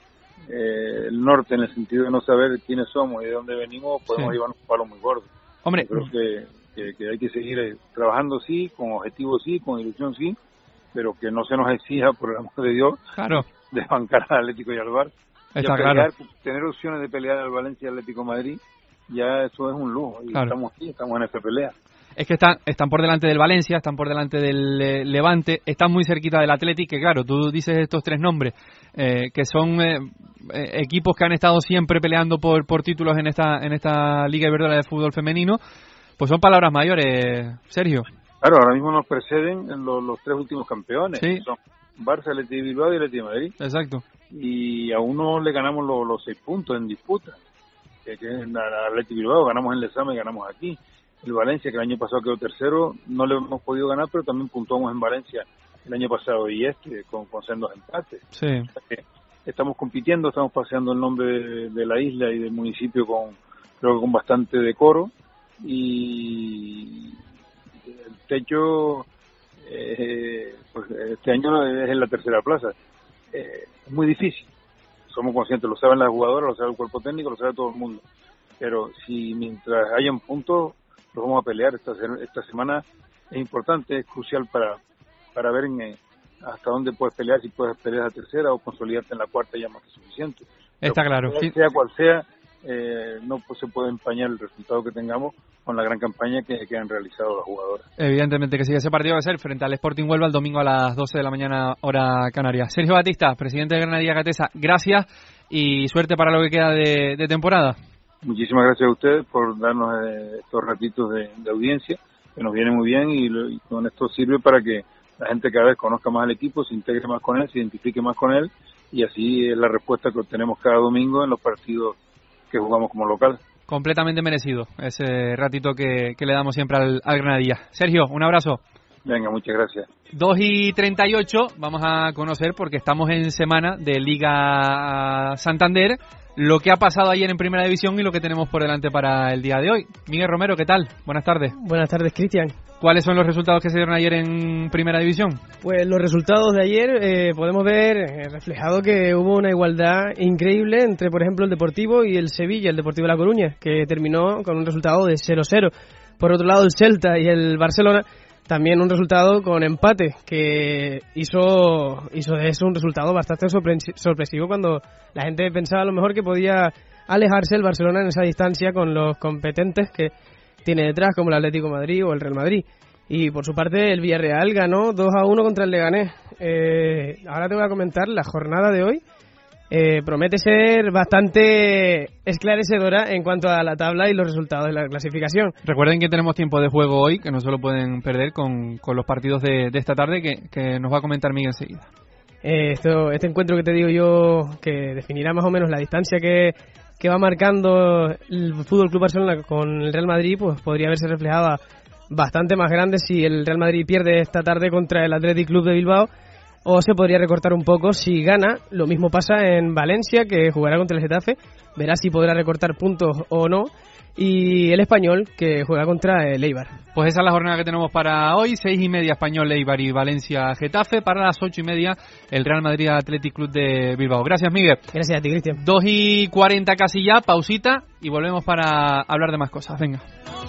eh, el norte en el sentido de no saber quiénes somos y de dónde venimos, podemos sí. llevar un palo muy gordo. Hombre, yo creo que, que, que hay que seguir trabajando, sí, con objetivos, sí, con ilusión, sí, pero que no se nos exija, por el amor de Dios, claro, de bancar al Atlético y al Barça. Está pelear, claro. Tener opciones de pelear al Valencia y al Atlético de Madrid, ya eso es un lujo, y claro. estamos aquí, estamos en esta pelea. Es que están, están por delante del Valencia, están por delante del eh, Levante, están muy cerquita del Atlético, que claro, tú dices estos tres nombres, eh, que son eh, eh, equipos que han estado siempre peleando por, por títulos en esta, en esta Liga Iberdrola de Fútbol Femenino, pues son palabras mayores, Sergio. Claro, ahora mismo nos preceden en los, los tres últimos campeones, sí. Son Barça, Atlético de Bilbao y Atlético de Madrid. Exacto. Y a uno le ganamos los, los seis puntos en disputa, que, que es al Atlético de Bilbao, ganamos en Lezama y ganamos aquí. El Valencia, que el año pasado quedó tercero, no le hemos podido ganar, pero también puntuamos en Valencia el año pasado y este, con, con sendos empates. Sí. O sea estamos compitiendo, estamos paseando el nombre de, de la isla y del municipio con, creo que con bastante decoro, y el techo, eh, pues este año es en la tercera plaza. Eh, es muy difícil, somos conscientes, lo saben las jugadoras, lo sabe el cuerpo técnico, lo sabe todo el mundo, pero si mientras hayan puntos los vamos a pelear. Esta, esta semana es importante, es crucial para para ver en, eh, hasta dónde puedes pelear, si puedes pelear la tercera o consolidarte en la cuarta, ya más que suficiente. Está pero, claro. Sea, sea cual sea, eh, no pues, se puede empañar el resultado que tengamos con la gran campaña que, que han realizado las jugadoras. Evidentemente que sí, ese partido va a ser frente al Sporting Huelva el domingo a las doce de la mañana, hora canaria. Sergio Batista, presidente de Granadilla Gatesa, gracias y suerte para lo que queda de, de temporada. Muchísimas gracias a ustedes por darnos eh, estos ratitos de, de audiencia, que nos viene muy bien, y, lo, y con esto sirve para que la gente cada vez conozca más al equipo, se integre más con él, se identifique más con él, y así es la respuesta que obtenemos cada domingo en los partidos que jugamos como local. Completamente merecido ese ratito que, que le damos siempre al, al Granadilla. Sergio, un abrazo. Venga, muchas gracias. dos y treinta y ocho, vamos a conocer, porque estamos en semana de Liga Santander, lo que ha pasado ayer en Primera División y lo que tenemos por delante para el día de hoy. Miguel Romero, ¿qué tal? Buenas tardes. Buenas tardes, Cristian. ¿Cuáles son los resultados que se dieron ayer en Primera División? Pues los resultados de ayer eh, podemos ver eh, reflejado que hubo una igualdad increíble entre, por ejemplo, el Deportivo y el Sevilla, el Deportivo de La Coruña, que terminó con un resultado de cero cero. Por otro lado, el Celta y el Barcelona, también un resultado con empate, que hizo, hizo de eso un resultado bastante sorpresivo cuando la gente pensaba a lo mejor que podía alejarse el Barcelona en esa distancia con los competentes que tiene detrás, como el Atlético de Madrid o el Real Madrid. Y por su parte el Villarreal ganó dos a uno contra el Leganés. Eh, ahora te voy a comentar la jornada de hoy. Eh, promete ser bastante esclarecedora en cuanto a la tabla y los resultados de la clasificación. Recuerden que tenemos tiempo de juego hoy, que no se lo pueden perder con, con los partidos de, de esta tarde, que, que nos va a comentar Miguel enseguida. Eh, esto, este encuentro que te digo yo, que definirá más o menos la distancia que, que va marcando el F C Barcelona con el Real Madrid, pues podría verse reflejada bastante más grande si el Real Madrid pierde esta tarde contra el Athletic Club de Bilbao. o se podría recortar un poco si gana. Lo mismo pasa en Valencia, que jugará contra el Getafe, verá si podrá recortar puntos o no. Y el Español, que juega contra el Eibar. Pues esa es la jornada que tenemos para hoy. Seis y media Español, Eibar y Valencia, Getafe. Para las ocho y media el Real Madrid Athletic Club de Bilbao. Gracias, Miguel. Gracias a ti, Cristian. Dos y cuarenta casi ya, pausita y volvemos para hablar de más cosas. Venga.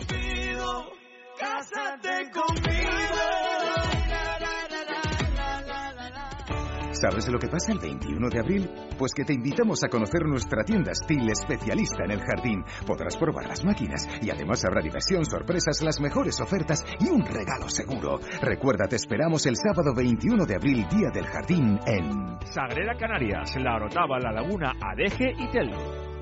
¿Sabes lo que pasa el veintiuno de abril? Pues que te invitamos a conocer nuestra tienda Stihl especialista en el jardín. Podrás probar las máquinas y además habrá diversión, sorpresas, las mejores ofertas y un regalo seguro. Recuerda, te esperamos el sábado veintiuno de abril, Día del Jardín, en Sagrera Canarias, La Orotava, La Laguna, Adeje y Tello.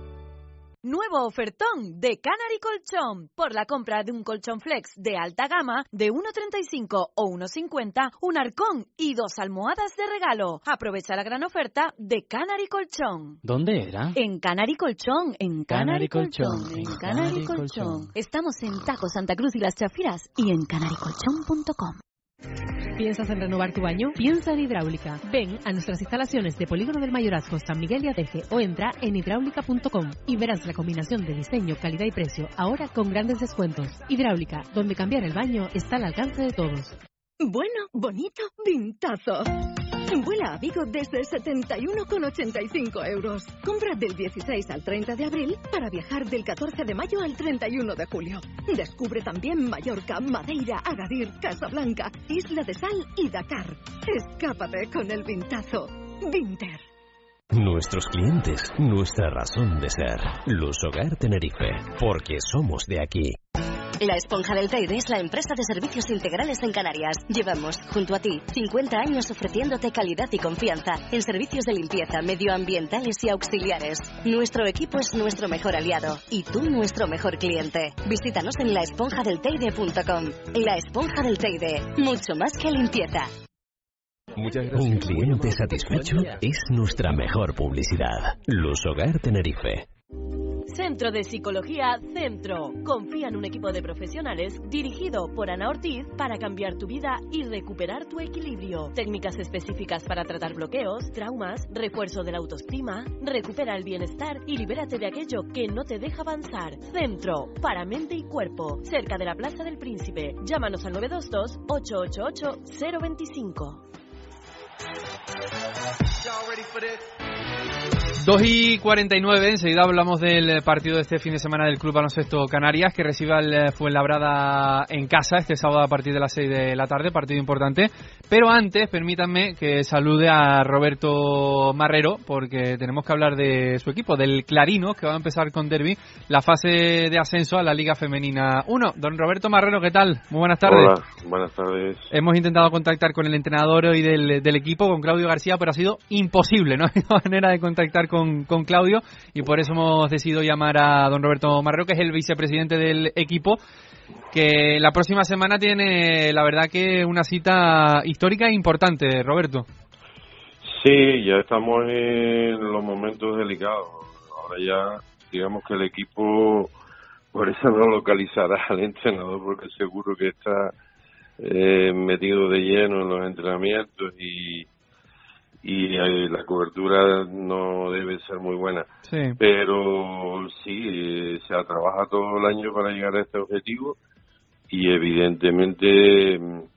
Nuevo ofertón de Canary Colchón. Por la compra de un colchón flex de alta gama de uno treinta y cinco o uno cincuenta, un arcón y dos almohadas de regalo. Aprovecha la gran oferta de Canary Colchón. ¿Dónde era? En Canary Colchón, en Canary, Canary Colchón, Colchón, en Canary, Canary Colchón. Colchón. Estamos en Tajo Santa Cruz y Las Chafiras y en canary colchón punto com. ¿Piensas en renovar tu baño? Piensa en Hidráulica. Ven a nuestras instalaciones de Polígono del Mayorazgo, San Miguel y Adeje o entra en hidráulica punto com y verás la combinación de diseño, calidad y precio, ahora con grandes descuentos. Hidráulica, donde cambiar el baño está al alcance de todos. Bueno, bonito, vintazo. Vuela a Vigo desde setenta y uno con ochenta y cinco euros. Compra del dieciséis al treinta de abril para viajar del catorce de mayo al treinta y uno de julio. Descubre también Mallorca, Madeira, Agadir, Casablanca, Isla de Sal y Dakar. Escápate con el vintazo. Vinter. Nuestros clientes, nuestra razón de ser. Lusogar Tenerife, porque somos de aquí. La Esponja del Teide es la empresa de servicios integrales en Canarias. Llevamos, junto a ti, cincuenta años ofreciéndote calidad y confianza en servicios de limpieza, medioambientales y auxiliares. Nuestro equipo es nuestro mejor aliado y tú nuestro mejor cliente. Visítanos en la esponja del teide punto com. La Esponja del Teide, mucho más que limpieza. Muchas gracias. Un cliente satisfecho es nuestra mejor publicidad. Lusogar Tenerife. Centro de Psicología Centro. Confía en un equipo de profesionales dirigido por Ana Ortiz para cambiar tu vida y recuperar tu equilibrio. Técnicas específicas para tratar bloqueos, traumas, refuerzo de la autoestima. Recupera el bienestar y libérate de aquello que no te deja avanzar. Centro para mente y cuerpo. Cerca de la Plaza del Príncipe. Llámanos al nueve dos dos, ocho ocho ocho, cero dos cinco. dos y cuarenta y nueve, enseguida hablamos del partido de este fin de semana del Club Baloncesto Canarias, que recibe al Fuenlabrada en casa este sábado a partir de las seis de la tarde, partido importante. Pero antes, permítanme que salude a Roberto Marrero, porque tenemos que hablar de su equipo, del Clarinos, que va a empezar con derbi la fase de ascenso a la Liga Femenina uno. Don Roberto Marrero, ¿qué tal? Muy buenas tardes. Hola, buenas tardes. Hemos intentado contactar con el entrenador hoy del, del equipo, con Claudio García, pero ha sido imposible, no hay manera de contactar con, con Claudio, y por eso hemos decidido llamar a don Roberto Marrero, que es el vicepresidente del equipo, que la próxima semana tiene, la verdad, que una cita histórica e importante, Roberto. Sí, ya estamos en los momentos delicados. Ahora ya, digamos que el equipo, por eso no localizará al entrenador, porque seguro que está eh, metido de lleno en los entrenamientos y y eh, la cobertura no debe ser muy buena. Sí. Pero sí, eh, se trabaja todo el año para llegar a este objetivo y evidentemente,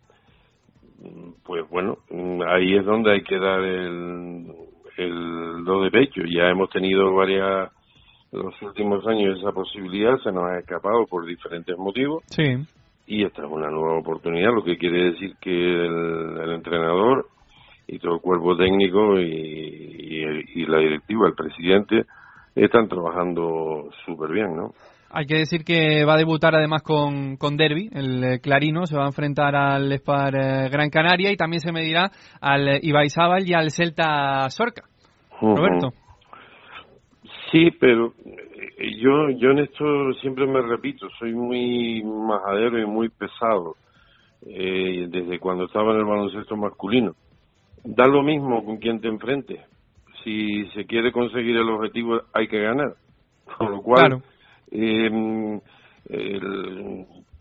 pues bueno, ahí es donde hay que dar el, el do de pecho. Ya hemos tenido varias, los últimos años esa posibilidad, se nos ha escapado por diferentes motivos. Sí. Y esta es una nueva oportunidad, lo que quiere decir que el, el entrenador y todo el cuerpo técnico y, y, y la directiva, el presidente, están trabajando súper bien, ¿no? Hay que decir que va a debutar además con, con derbi, el Clarino, se va a enfrentar al Spar eh, Gran Canaria y también se medirá al Ibaizábal y al Celta Sorca. Uh-huh. Roberto. Sí, pero yo, yo en esto siempre me repito, soy muy majadero y muy pesado, eh, desde cuando estaba en el baloncesto masculino. Da lo mismo con quien te enfrentes. Si se quiere conseguir el objetivo, hay que ganar. Con lo cual, claro. eh, el,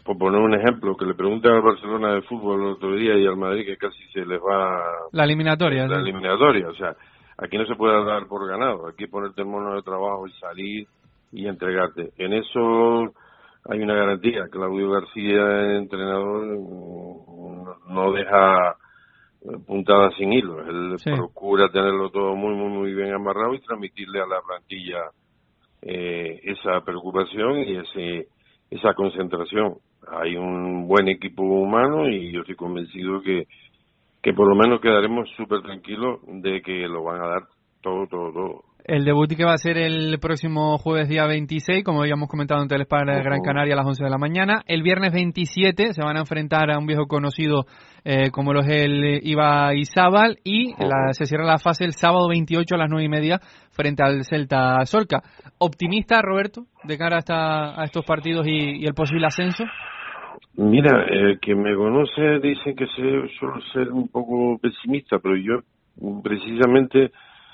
por poner un ejemplo, que le preguntan al Barcelona de fútbol el otro día y al Madrid que casi se les va la eliminatoria. La ¿sí? eliminatoria, o sea, aquí no se puede dar por ganado, aquí ponerte el mono de trabajo y salir y entregarte. En eso hay una garantía. Claudio García, entrenador, no deja puntada sin hilo. Él sí. procura tenerlo todo muy, muy, muy bien amarrado y transmitirle a la plantilla eh, esa preocupación y ese esa concentración. Hay un buen equipo humano y yo estoy convencido que que por lo menos quedaremos súper tranquilos de que lo van a dar todo, todo, todo. El debut que va a ser el próximo jueves día veintiséis, como habíamos comentado en Telespar uh-huh. Gran Canaria a las once de la mañana. El viernes veintisiete se van a enfrentar a un viejo conocido eh, como lo es el Iba Izábal y uh-huh. la, se cierra la fase el sábado veintiocho a las nueve y media frente al Celta Solca. ¿Optimista, Roberto, de cara a, esta, a estos partidos y, y el posible ascenso? Mira, eh, quien me conoce dice que se, suelo ser un poco pesimista, pero yo precisamente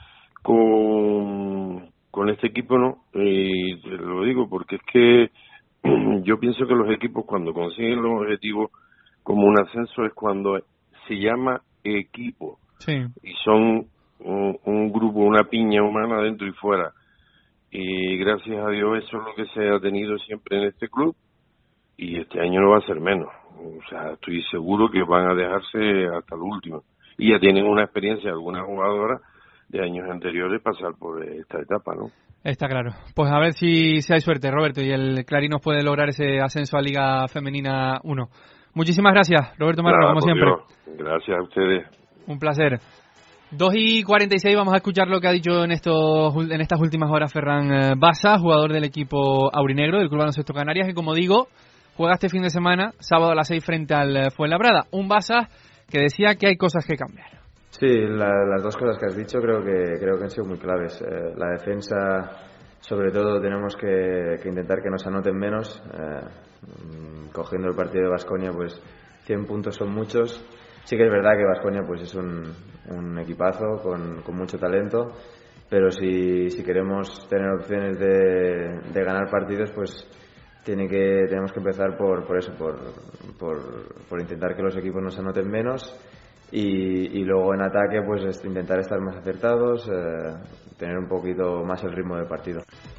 con, con este equipo no, y te lo digo porque es que yo pienso que los equipos cuando consiguen los objetivos como un ascenso es cuando se llama equipo sí. y son un, un grupo, una piña humana dentro y fuera, y gracias a Dios eso es lo que se ha tenido siempre en este club y este año no va a ser menos. O sea, estoy seguro que van a dejarse hasta lo último y ya tienen una experiencia algunas jugadoras de años anteriores pasar por esta etapa, ¿no? Está claro. Pues a ver si, si hay suerte, Roberto, y el Clarín nos puede lograr ese ascenso a Liga Femenina uno. Muchísimas gracias, Roberto Marrero, como siempre. Dios. Gracias a ustedes. Un placer. dos y cuarenta y seis, vamos a escuchar lo que ha dicho en estos en estas últimas horas Ferran Bassa, jugador del equipo aurinegro del Club Baloncesto Canarias, que como digo, juega este fin de semana, sábado a las seis frente al Fuenlabrada. Un Bassa que decía que hay cosas que cambiar. Sí, la, las dos cosas que has dicho creo que creo que han sido muy claves. Eh, la defensa, sobre todo, tenemos que, que intentar que nos anoten menos. Eh, cogiendo el partido de Baskonia, pues cien puntos son muchos. Sí que es verdad que Baskonia pues es un, un equipazo con, con mucho talento, pero si, si queremos tener opciones de, de ganar partidos, pues tiene que tenemos que empezar por por eso, por por, por intentar que los equipos nos anoten menos. Y, y luego en ataque pues intentar estar más acertados, eh, tener un poquito más el ritmo del partido.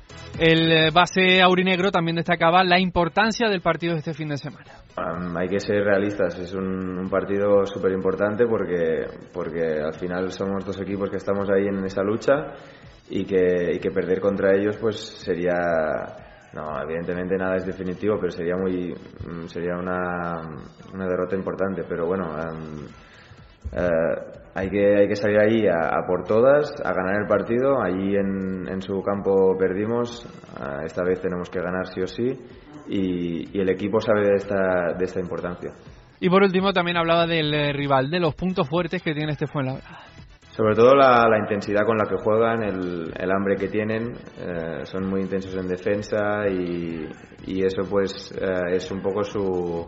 El base aurinegro también destacaba la importancia del partido de este fin de semana. Um, hay que ser realistas, es un, un partido súper importante porque, porque al final somos dos equipos que estamos ahí en esa lucha y que, y que perder contra ellos pues sería... No, evidentemente nada es definitivo, pero sería muy sería una, una derrota importante, pero bueno... Um, Uh, hay que hay que salir ahí a, a por todas, a ganar el partido. Allí en, en su campo perdimos, uh, esta vez tenemos que ganar sí o sí y, y el equipo sabe de esta de esta importancia. Y por último también hablaba del eh, rival, de los puntos fuertes que tiene este Fuenlabrada. Sobre todo la, la intensidad con la que juegan, el, el hambre que tienen, eh, son muy intensos en defensa y, y eso pues eh, es un poco su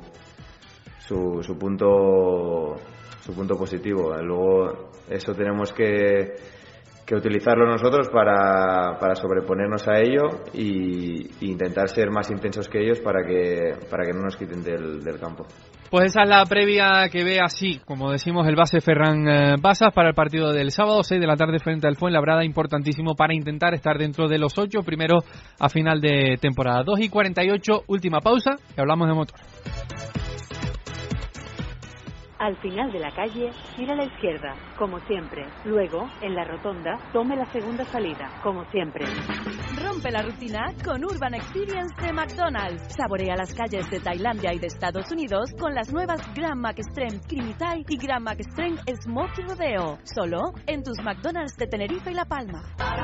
su, su punto su punto positivo. Luego eso tenemos que, que utilizarlo nosotros para, para sobreponernos a ello y, y intentar ser más intensos que ellos para que para que no nos quiten del, del campo. Pues esa es la previa que ve así, como decimos, el base Ferran eh, Bassa para el partido del sábado, seis de la tarde frente al Fuenlabrada, importantísimo para intentar estar dentro de los ocho, primero a final de temporada. dos y cuarenta y ocho, última pausa y hablamos de motor. Al final de la calle, gira a la izquierda, como siempre. Luego, en la rotonda, tome la segunda salida, como siempre. Rompe la rutina con Urban Experience de McDonald's. Saborea las calles de Tailandia y de Estados Unidos con las nuevas Grand Mac Extreme Creamy Thai y Grand Mac Extreme Smokey Rodeo. Solo en tus McDonald's de Tenerife y La Palma.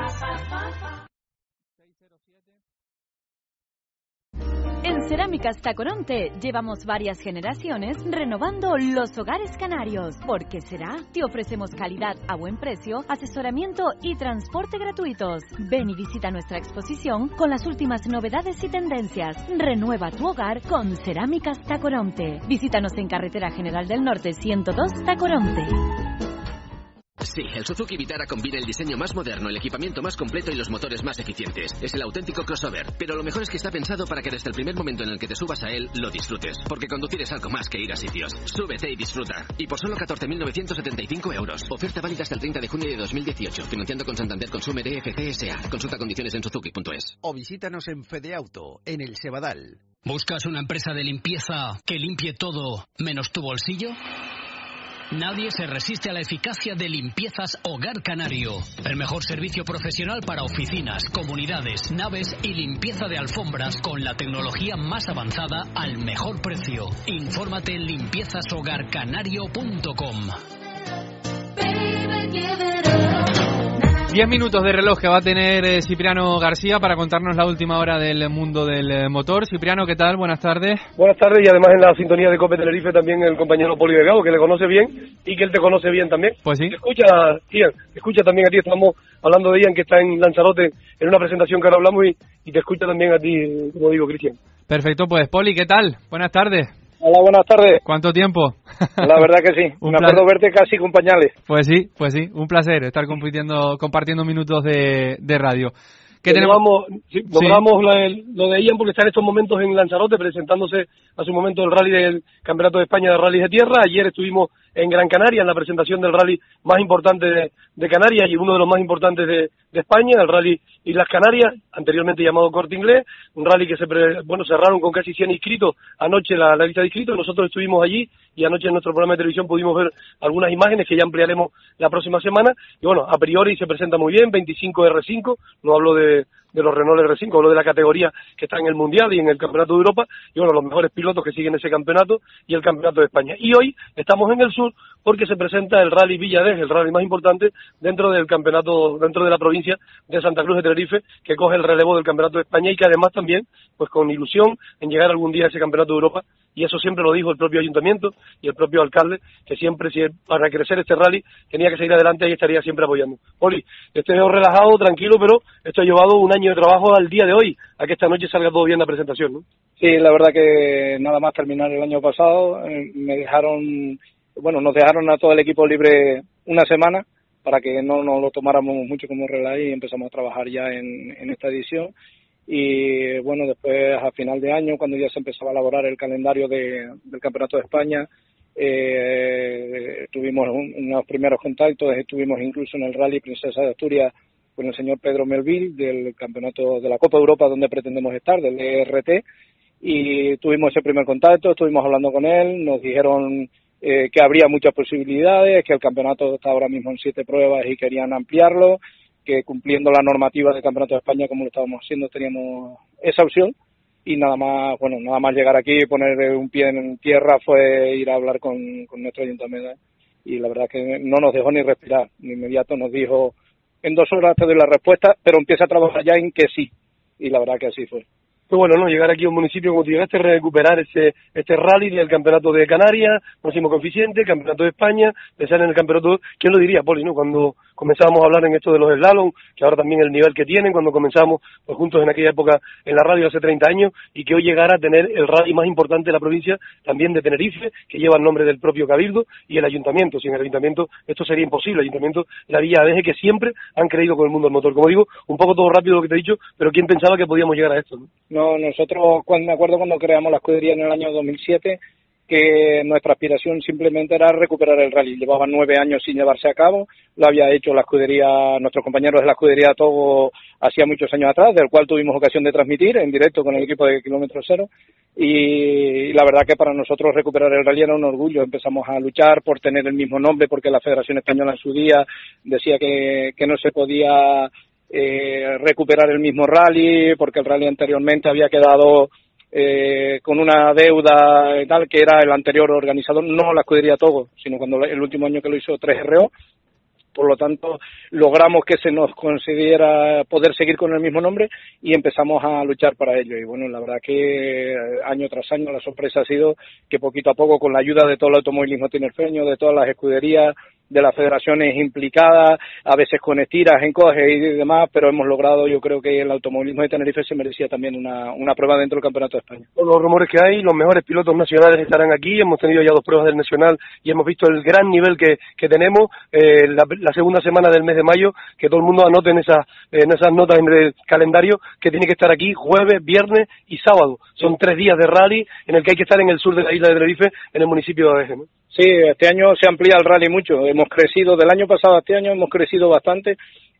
En Cerámicas Tacoronte llevamos varias generaciones renovando los hogares canarios. ¿Por qué será? Te ofrecemos calidad a buen precio, asesoramiento y transporte gratuitos. Ven y visita nuestra exposición con las últimas novedades y tendencias. Renueva tu hogar con Cerámicas Tacoronte. Visítanos en Carretera General del Norte ciento dos Tacoronte. Sí, el Suzuki Vitara combina el diseño más moderno, el equipamiento más completo y los motores más eficientes. Es el auténtico crossover, pero lo mejor es que está pensado para que desde el primer momento en el que te subas a él, lo disfrutes. Porque conducir es algo más que ir a sitios. Súbete y disfruta. Y por solo catorce mil novecientos setenta y cinco euros. Oferta válida hasta el treinta de junio de dos mil dieciocho. Financiando con Santander Consumer E F C S A. Consulta condiciones en suzuki punto es. O visítanos en Fedeauto, en el Sebadal. ¿Buscas una empresa de limpieza que limpie todo menos tu bolsillo? Nadie se resiste a la eficacia de Limpiezas Hogar Canario. El mejor servicio profesional para oficinas, comunidades, naves y limpieza de alfombras con la tecnología más avanzada al mejor precio. Infórmate en limpiezas hogar canario punto com. Diez minutos de reloj que va a tener eh, Cipriano García para contarnos la última hora del mundo del eh, motor. Cipriano, ¿qué tal? Buenas tardes. Buenas tardes, y además en la sintonía de COPE Tenerife también el compañero Poli Delgado, que le conoce bien y que él te conoce bien también. Pues sí. Te escucha, Ian, te escucha también a ti. Estamos hablando de Ian, que está en Lanzarote en una presentación que ahora hablamos, y, y te escucha también a ti, como digo, Cristian. Perfecto, pues Poli, ¿qué tal? Buenas tardes. Hola, buenas tardes. ¿Cuánto tiempo? La verdad que sí. Me acuerdo verte casi con pañales. Pues sí, pues sí. Un placer estar compitiendo, compartiendo minutos de, de radio. Que tenemos? Sí, nombramos sí. la, el, lo de Ian porque está en estos momentos en Lanzarote presentándose a su momento el rally del Campeonato de España de Rallys de Tierra. Ayer estuvimos en Gran Canaria en la presentación del rally más importante de, de Canarias y uno de los más importantes de, de España, el rally Islas Canarias, anteriormente llamado Corte Inglés, un rally que se pre, bueno cerraron con casi cien inscritos anoche la, la lista de inscritos. Nosotros estuvimos allí y anoche en nuestro programa de televisión pudimos ver algunas imágenes que ya ampliaremos la próxima semana. Y bueno, a priori se presenta muy bien, veinticinco R cinco, no hablo de de los Renault R cinco, hablo de la categoría que está en el Mundial y en el Campeonato de Europa, y bueno, los mejores pilotos que siguen ese campeonato y el Campeonato de España. Y hoy estamos en el sur porque se presenta el Rally Villadez, el rally más importante dentro del campeonato, dentro de la provincia de Santa Cruz de Tenerife, que coge el relevo del Campeonato de España y que además también, pues con ilusión en llegar algún día a ese Campeonato de Europa, y eso siempre lo dijo el propio ayuntamiento y el propio alcalde, que siempre, si para crecer este rally, tenía que seguir adelante y estaría siempre apoyando. Poli, estoy relajado, tranquilo, pero esto ha llevado un año de trabajo al día de hoy, a que esta noche salga todo bien la presentación, ¿no? Sí, la verdad que nada más terminar el año pasado, eh, me dejaron, bueno, nos dejaron a todo el equipo libre una semana para que no nos lo tomáramos mucho como relax y empezamos a trabajar ya en, en esta edición. Y bueno, después a final de año, cuando ya se empezaba a elaborar el calendario de, del Campeonato de España, eh, tuvimos un, unos primeros contactos, estuvimos incluso en el Rally Princesa de Asturias con el señor Pedro Melville del campeonato de la Copa Europa donde pretendemos estar, del E R T, y tuvimos ese primer contacto, estuvimos hablando con él, nos dijeron eh, que habría muchas posibilidades, que el campeonato está ahora mismo en siete pruebas y querían ampliarlo, que cumpliendo la normativa del Campeonato de España como lo estábamos haciendo teníamos esa opción. Y nada más, bueno, nada más llegar aquí y poner un pie en tierra fue ir a hablar con, con nuestro ayuntamiento, y la verdad que no nos dejó ni respirar. De inmediato nos dijo, en dos horas te doy la respuesta, pero empieza a trabajar ya en que sí, y la verdad que así fue. Pues bueno, ¿no? Llegar aquí a un municipio como tú llegaste, recuperar ese este rally del Campeonato de Canarias, máximo coeficiente, Campeonato de España, pensar en el Campeonato, ¿quién lo diría, Poli, no? Cuando comenzábamos a hablar en esto de los slalom, que ahora también el nivel que tienen, cuando comenzamos pues juntos en aquella época en la radio hace treinta años, y que hoy llegara a tener el rally más importante de la provincia, también de Tenerife, que lleva el nombre del propio Cabildo y el Ayuntamiento. Sin el Ayuntamiento esto sería imposible. El Ayuntamiento, la Villa Adeje, que siempre han creído con el mundo del motor. Como digo, un poco todo rápido lo que te he dicho, pero ¿quién pensaba que podíamos llegar a esto, no? No, nosotros, cuando me acuerdo cuando creamos la escudería en el año dos mil siete, que nuestra aspiración simplemente era recuperar el rally. Llevaban nueve años sin llevarse a cabo, lo había hecho la escudería, nuestros compañeros de la escudería Togo hacía muchos años atrás, del cual tuvimos ocasión de transmitir en directo con el equipo de Kilómetro Cero, y la verdad que para nosotros recuperar el rally era un orgullo. Empezamos a luchar por tener el mismo nombre, porque la Federación Española en su día decía que, que no se podía eh, recuperar el mismo rally, porque el rally anteriormente había quedado Eh, con una deuda y tal, que era el anterior organizador, no la escudería Togo, sino cuando el último año que lo hizo tres R O. Por lo tanto, logramos que se nos concediera poder seguir con el mismo nombre y empezamos a luchar para ello. Y bueno, la verdad que año tras año la sorpresa ha sido que poquito a poco, con la ayuda de todo el automovilismo tinerfeño, de todas las escuderías, de las federaciones implicadas, a veces con estiras, encoges y demás, pero hemos logrado, yo creo que el automovilismo de Tenerife se merecía también una, una prueba dentro del Campeonato de España. Con los rumores que hay, los mejores pilotos nacionales estarán aquí, hemos tenido ya dos pruebas del Nacional y hemos visto el gran nivel que, que tenemos, eh, la, la segunda semana del mes de mayo, que todo el mundo anote en esas, en esas notas en el calendario, que tiene que estar aquí jueves, viernes y sábado. Son tres días de rally en el que hay que estar en el sur de la isla de Tenerife, en el municipio de Adeje, ¿no? Sí, este año se amplía el rally mucho, hemos crecido, del año pasado a este año hemos crecido bastante,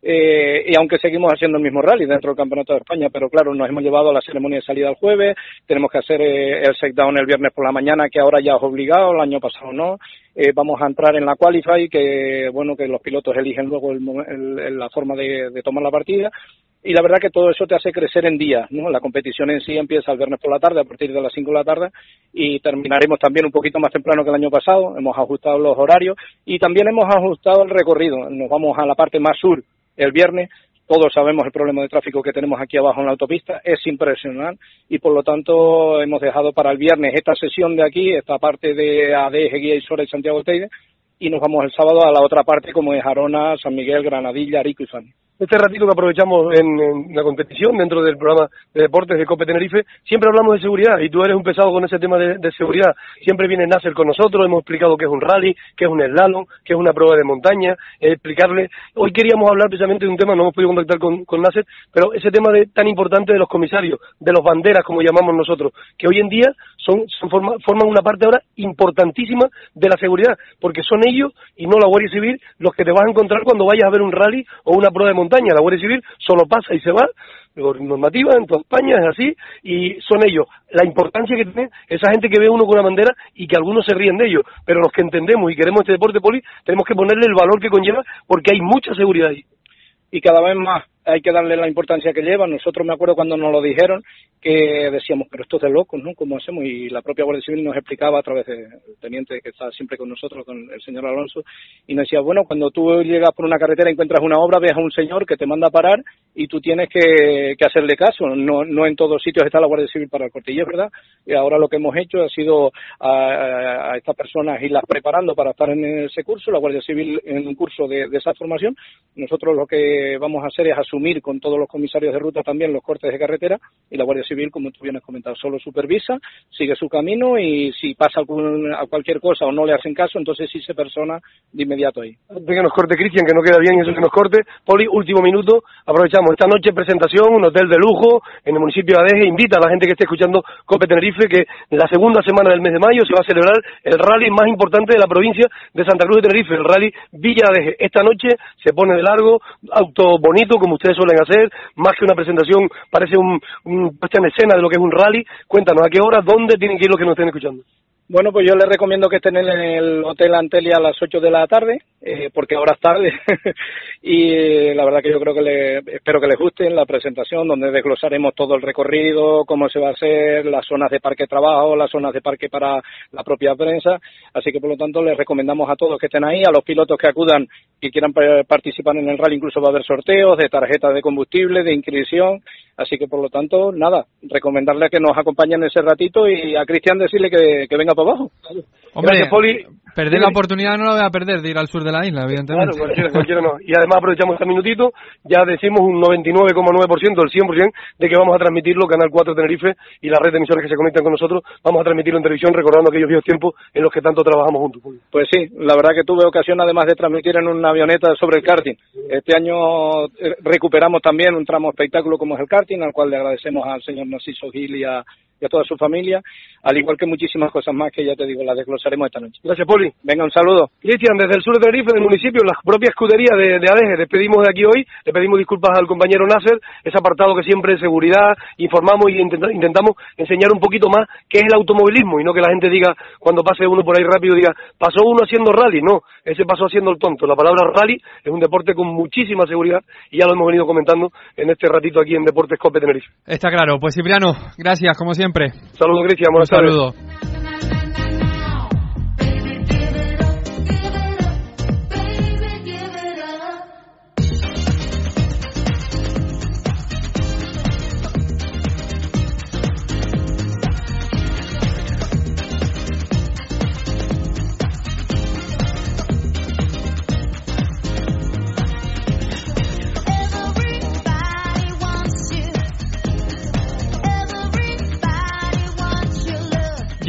eh, y aunque seguimos haciendo el mismo rally dentro del Campeonato de España, pero claro, nos hemos llevado a la ceremonia de salida el jueves, tenemos que hacer eh, el shakedown el viernes por la mañana, que ahora ya es obligado, el año pasado no, eh, vamos a entrar en la qualify, que bueno, que los pilotos eligen luego el, el, la forma de, de tomar la partida, y la verdad que todo eso te hace crecer en días, ¿no? La competición en sí empieza el viernes por la tarde, a partir de las cinco de la tarde, y terminaremos también un poquito más temprano que el año pasado, hemos ajustado los horarios, y también hemos ajustado el recorrido, nos vamos a la parte más sur el viernes, todos sabemos el problema de tráfico que tenemos aquí abajo en la autopista, es impresionante, y por lo tanto hemos dejado para el viernes esta sesión de aquí, esta parte de Adeje, Guía y Sora y Santiago Teide, y nos vamos el sábado a la otra parte como es Arona, San Miguel, Granadilla, Arico y Fani. Este ratito que aprovechamos en, en la competición dentro del programa de deportes de COPE Tenerife, siempre hablamos de seguridad y tú eres un pesado con ese tema de, de seguridad. Siempre viene Nasser con nosotros, hemos explicado qué es un rally, qué es un slalom, qué es una prueba de montaña, eh, explicarle. Hoy queríamos hablar precisamente de un tema, no hemos podido contactar con, con Nasser, pero ese tema de, tan importante de los comisarios, de los banderas como llamamos nosotros, que hoy en día son, son forma, forman una parte ahora importantísima de la seguridad, porque son ellos y no la Guardia Civil los que te vas a encontrar cuando vayas a ver un rally o una prueba de montaña. La Guardia Civil solo pasa y se va, normativa en toda España es así, y son ellos la importancia que tiene esa gente que ve uno con una bandera y que algunos se ríen de ellos, pero los que entendemos y queremos este deporte, Poli, tenemos que ponerle el valor que conlleva, porque hay mucha seguridad ahí. Y cada vez más hay que darle la importancia que lleva. Nosotros, me acuerdo cuando nos lo dijeron, que decíamos, pero esto es de locos, ¿no? ¿Cómo hacemos? Y la propia Guardia Civil nos explicaba a través del teniente que está siempre con nosotros, con el señor Alonso, y nos decía, bueno, cuando tú llegas por una carretera, encuentras una obra, ves a un señor que te manda a parar y tú tienes que, que hacerle caso. No, no en todos sitios está la Guardia Civil para el corte. Y es verdad, y ahora lo que hemos hecho ha sido a, a estas personas irlas preparando para estar en ese curso, la Guardia Civil en un curso de, de esa formación. Nosotros lo que vamos a hacer es asumir con todos los comisarios de ruta también los cortes de carretera, y la Guardia Civil, como tú bien has comentado, solo supervisa, sigue su camino, y si pasa algún, a cualquier cosa o no le hacen caso, entonces sí se persona de inmediato ahí. Antes de que nos corte Cristian, que no queda bien eso que nos corte, Poli, último minuto, aprovechamos esta noche presentación, un hotel de lujo en el municipio de Adeje, invita a la gente que esté escuchando COPE Tenerife que la segunda semana del mes de mayo se va a celebrar el rally más importante de la provincia de Santa Cruz de Tenerife, el rally Villa Adeje. Esta noche se pone de largo, auto bonito como ustedes suelen hacer, más que una presentación, parece un, un puesta en escena de lo que es un rally. Cuéntanos, ¿a qué hora, dónde tienen que ir los que nos estén escuchando? Bueno, pues yo les recomiendo que estén en el Hotel Antelia a las ocho de la tarde, eh, porque ahora es tarde, y la verdad que yo creo que le, espero que les guste la presentación, donde desglosaremos todo el recorrido, cómo se va a hacer, las zonas de parque de trabajo, las zonas de parque para la propia prensa, así que por lo tanto les recomendamos a todos que estén ahí, a los pilotos que acudan y quieran participar en el rally, incluso va a haber sorteos de tarjetas de combustible, de inscripción, así que por lo tanto, nada, recomendarles que nos acompañen ese ratito, y a Cristian decirle que, que venga para abajo. Hombre, gracias, Poli. Perder la oportunidad no la voy a perder de ir al sur de la isla, evidentemente. Claro, cualquiera, cualquiera no. Y además aprovechamos este minutito, ya decimos un noventa y nueve coma nueve por ciento, el cien por ciento, de que vamos a transmitirlo, Canal cuatro Tenerife y la red de emisoras que se conectan con nosotros, vamos a transmitirlo en televisión, recordando aquellos viejos tiempos en los que tanto trabajamos juntos. Pues sí, la verdad que tuve ocasión además de transmitir en una avioneta sobre el karting. Este año recuperamos también un tramo espectáculo como es el karting, al cual le agradecemos al señor Narciso Gil y a y a toda su familia, al igual que muchísimas cosas más que ya te digo, las desglosaremos esta noche. Gracias, Poli. Venga, un saludo. Cristian, desde el sur de Tenerife, del municipio, la propia escudería de, de Adeje, despedimos de aquí hoy, le pedimos disculpas al compañero Nasser, ese apartado que siempre es seguridad, informamos y intenta, intentamos enseñar un poquito más qué es el automovilismo, y no que la gente diga, cuando pase uno por ahí rápido, diga, pasó uno haciendo rally. No, ese pasó haciendo el tonto. La palabra rally es un deporte con muchísima seguridad, y ya lo hemos venido comentando en este ratito aquí en Deportes COPE Tenerife. Está claro. Pues Cipriano, gracias, como siempre. Saludos, Cristian. Un saludo.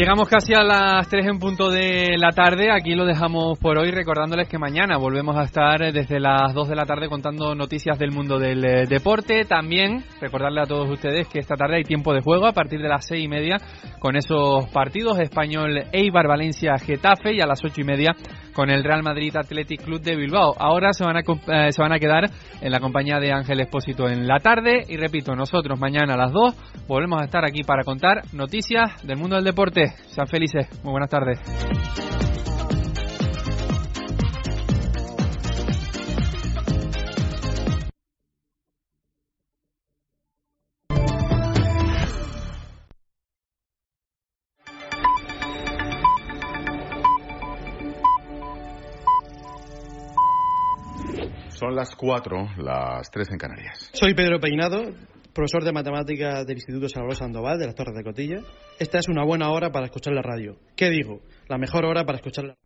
Llegamos casi a las tres en punto de la tarde. Aquí lo dejamos por hoy, recordándoles que mañana volvemos a estar desde las dos de la tarde contando noticias del mundo del eh, deporte. También recordarle a todos ustedes que esta tarde hay tiempo de juego a partir de las seis y media con esos partidos: Español Eibar, Valencia Getafe, y a las ocho y media con el Real Madrid Athletic Club de Bilbao. Ahora se van a eh, se van a quedar en la compañía de Ángel Expósito en la tarde, y repito, nosotros mañana a las dos volvemos a estar aquí para contar noticias del mundo del deporte. Sean felices. Muy buenas tardes. Son las cuatro, las tres en Canarias. Soy Pedro Peinado, profesor de matemáticas del Instituto Salvador Sandoval de las Torres de Cotilla. Esta es una buena hora para escuchar la radio. ¿Qué digo? La mejor hora para escuchar la